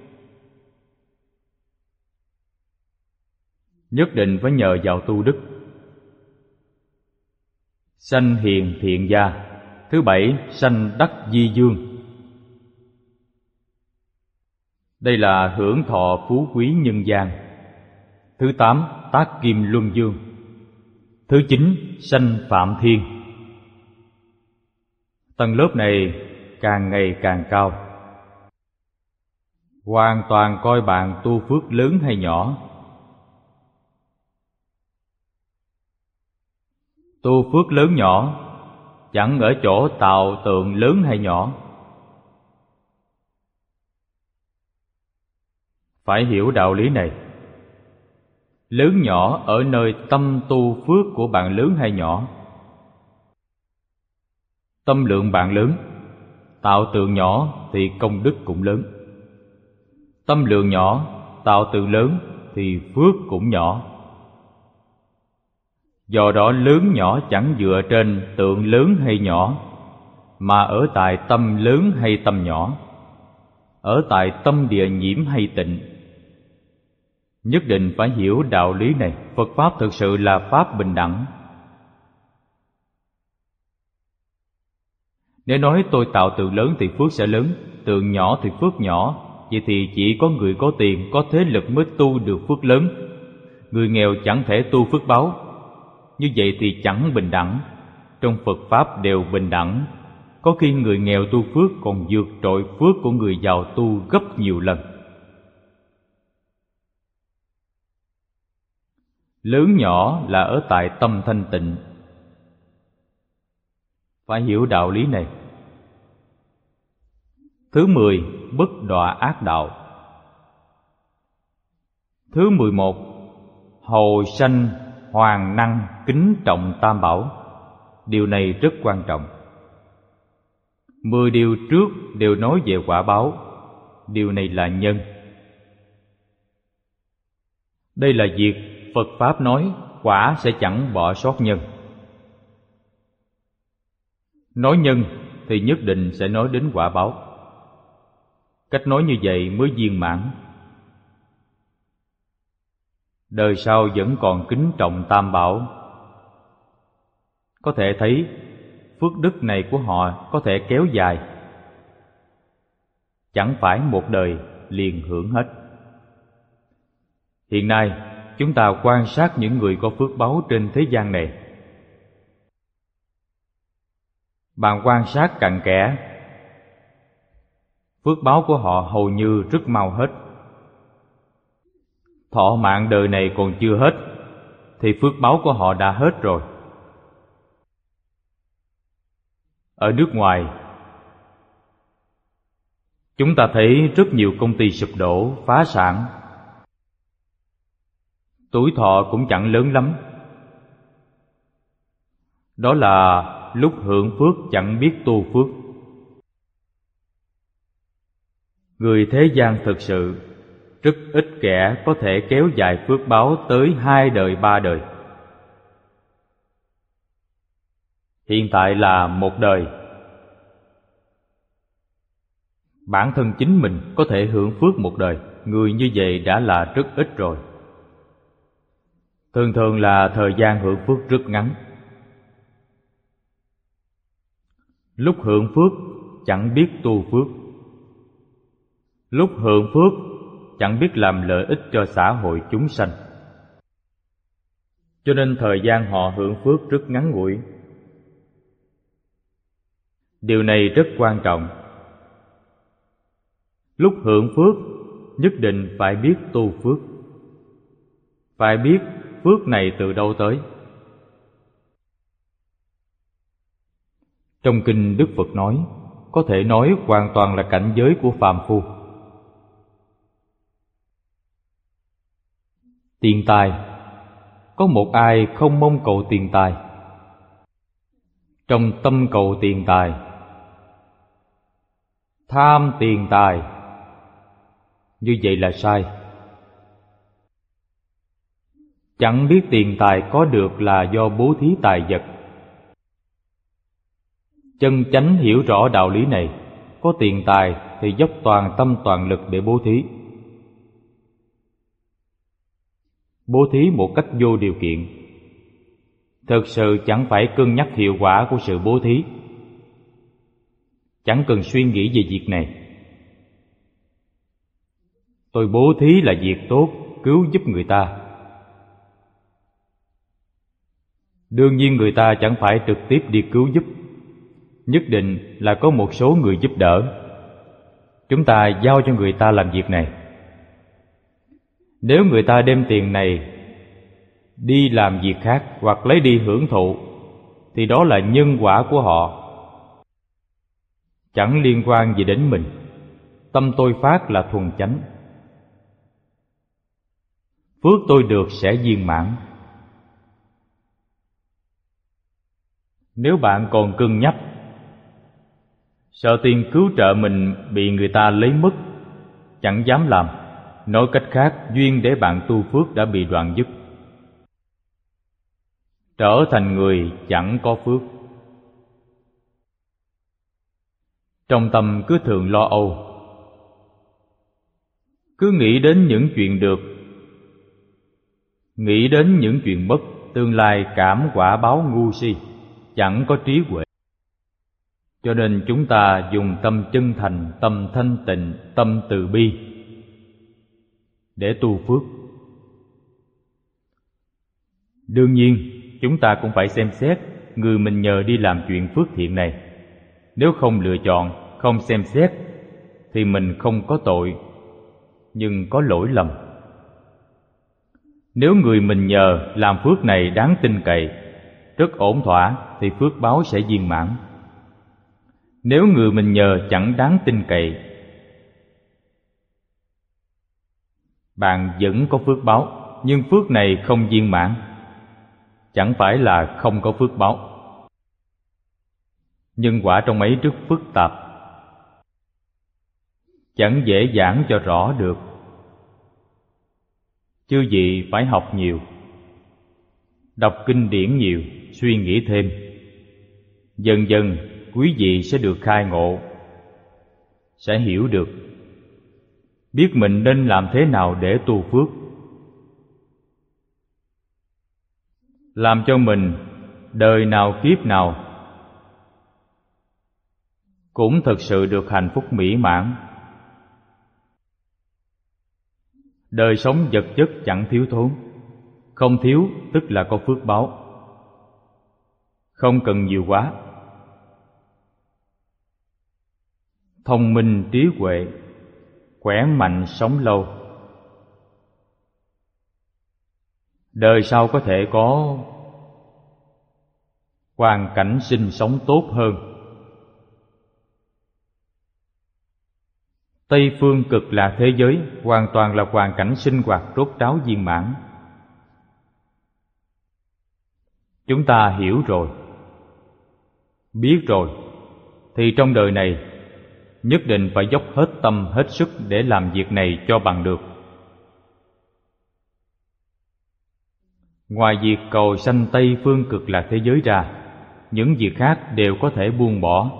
Nhất định phải nhờ vào tu đức. Sanh hiền thiện gia. Thứ bảy, sanh đắc di dương. Đây là hưởng thọ phú quý nhân gian. Thứ tám, tác kim luân dương. Thứ chín, sanh phạm thiên. Tầng lớp này càng ngày càng cao. Hoàn toàn coi bạn tu phước lớn hay nhỏ. Tu phước lớn nhỏ chẳng ở chỗ tạo tượng lớn hay nhỏ. Phải hiểu đạo lý này. Lớn nhỏ ở nơi tâm tu phước của bạn lớn hay nhỏ. Tâm lượng bạn lớn, tạo tượng nhỏ thì công đức cũng lớn. Tâm lượng nhỏ, tạo tượng lớn thì phước cũng nhỏ. Do đó lớn nhỏ chẳng dựa trên tượng lớn hay nhỏ, mà ở tại tâm lớn hay tâm nhỏ, ở tại tâm địa nhiễm hay tịnh. Nhất định phải hiểu đạo lý này. Phật Pháp thực sự là Pháp bình đẳng. Nếu nói tôi tạo tượng lớn thì phước sẽ lớn, tượng nhỏ thì phước nhỏ, vậy thì chỉ có người có tiền, có thế lực mới tu được phước lớn. Người nghèo chẳng thể tu phước báo. Như vậy thì chẳng bình đẳng. Trong Phật Pháp đều bình đẳng. Có khi người nghèo tu phước còn vượt trội phước của người giàu tu gấp nhiều lần. Lớn nhỏ là ở tại tâm thanh tịnh. Phải hiểu đạo lý này. Thứ mười, bất đọa ác đạo. Thứ mười một, hầu sanh hoàng năng kính trọng tam bảo. Điều này rất quan trọng. Mười điều trước đều nói về quả báo. Điều này là nhân. Đây là việc Phật Pháp nói, quả sẽ chẳng bỏ sót nhân. Nói nhân thì nhất định sẽ nói đến quả báo. Cách nói như vậy mới viên mãn. Đời sau vẫn còn kính trọng tam bảo. Có thể thấy phước đức này của họ có thể kéo dài, chẳng phải một đời liền hưởng hết. Hiện nay chúng ta quan sát những người có phước báu trên thế gian này. Bạn quan sát cặn kẽ, phước báu của họ hầu như rất mau hết. Thọ mạng đời này còn chưa hết, thì phước báu của họ đã hết rồi. Ở nước ngoài, chúng ta thấy rất nhiều công ty sụp đổ, phá sản. Tuổi thọ cũng chẳng lớn lắm. Đó là lúc hưởng phước chẳng biết tu phước. Người thế gian thực sự rất ít kẻ có thể kéo dài phước báo tới hai đời ba đời. Hiện tại là một đời. Bản thân chính mình có thể hưởng phước một đời, người như vậy đã là rất ít rồi. Thường thường là thời gian hưởng phước rất ngắn. Lúc hưởng phước chẳng biết tu phước, lúc hưởng phước chẳng biết làm lợi ích cho xã hội chúng sanh. Cho nên thời gian họ hưởng phước rất ngắn ngủi. Điều này rất quan trọng. Lúc hưởng phước nhất định phải biết tu phước, phải biết phước này từ đâu tới. Trong kinh Đức Phật nói, có thể nói hoàn toàn là cảnh giới của phàm phu. Tiền tài, có một ai không mong cầu tiền tài? Trong tâm cầu tiền tài, tham tiền tài, như vậy là sai. Chẳng biết tiền tài có được là do bố thí tài vật. Chân chánh hiểu rõ đạo lý này, có tiền tài thì dốc toàn tâm toàn lực để bố thí. Bố thí một cách vô điều kiện. Thực sự chẳng phải cân nhắc hiệu quả của sự bố thí, chẳng cần suy nghĩ về việc này. Tôi bố thí là việc tốt, cứu giúp người ta. Đương nhiên người ta chẳng phải trực tiếp đi cứu giúp, nhất định là có một số người giúp đỡ. Chúng ta giao cho người ta làm việc này. Nếu người ta đem tiền này đi làm việc khác hoặc lấy đi hưởng thụ, thì đó là nhân quả của họ, chẳng liên quan gì đến mình. Tâm tôi phát là thuần chánh, phước tôi được sẽ viên mãn. Nếu bạn còn cân nhắc, sợ tiền cứu trợ mình bị người ta lấy mất, chẳng dám làm, nói cách khác, duyên để bạn tu phước đã bị đoạn dứt, trở thành người chẳng có phước. Trong tâm cứ thường lo âu, cứ nghĩ đến những chuyện được, nghĩ đến những chuyện mất, tương lai cảm quả báo ngu si, chẳng có trí huệ. Cho nên chúng ta dùng tâm chân thành, tâm thanh tịnh, tâm từ bi để tu phước. Đương nhiên, chúng ta cũng phải xem xét người mình nhờ đi làm chuyện phước thiện này. Nếu không lựa chọn, không xem xét, thì mình không có tội, nhưng có lỗi lầm. Nếu người mình nhờ làm phước này đáng tin cậy, rất ổn thỏa, thì phước báo sẽ viên mãn. Nếu người mình nhờ chẳng đáng tin cậy, bạn vẫn có phước báo, nhưng phước này không viên mãn, chẳng phải là không có phước báo. Nhân quả trong ấy rất phức tạp, chẳng dễ dàng cho rõ được. Chư vị phải học nhiều, đọc kinh điển nhiều, suy nghĩ thêm. Dần dần quý vị sẽ được khai ngộ, sẽ hiểu được, biết mình nên làm thế nào để tu phước, làm cho mình đời nào kiếp nào cũng thực sự được hạnh phúc mỹ mãn. Đời sống vật chất chẳng thiếu thốn, không thiếu tức là có phước báo, không cần nhiều quá. Thông minh trí huệ, khỏe mạnh sống lâu, đời sau có thể có hoàn cảnh sinh sống tốt hơn. Tây phương cực lạc thế giới hoàn toàn là hoàn cảnh sinh hoạt rốt ráo viên mãn. Chúng ta hiểu rồi, biết rồi, thì trong đời này nhất định phải dốc hết tâm hết sức để làm việc này cho bằng được. Ngoài việc cầu sanh Tây Phương Cực Lạc thế giới ra, những việc khác đều có thể buông bỏ.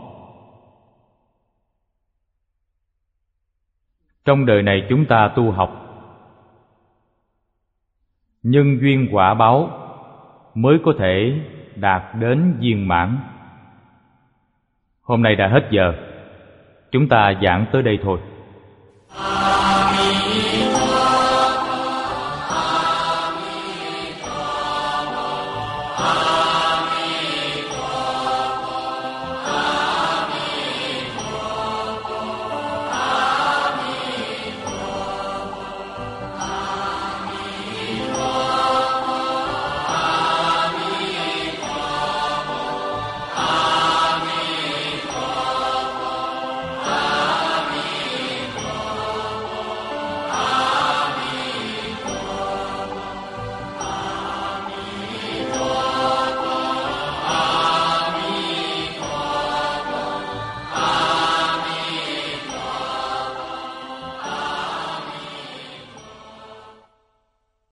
Trong đời này chúng ta tu học, nhân duyên quả báo mới có thể đạt đến viên mãn. Hôm nay đã hết giờ, chúng ta giảng tới đây thôi.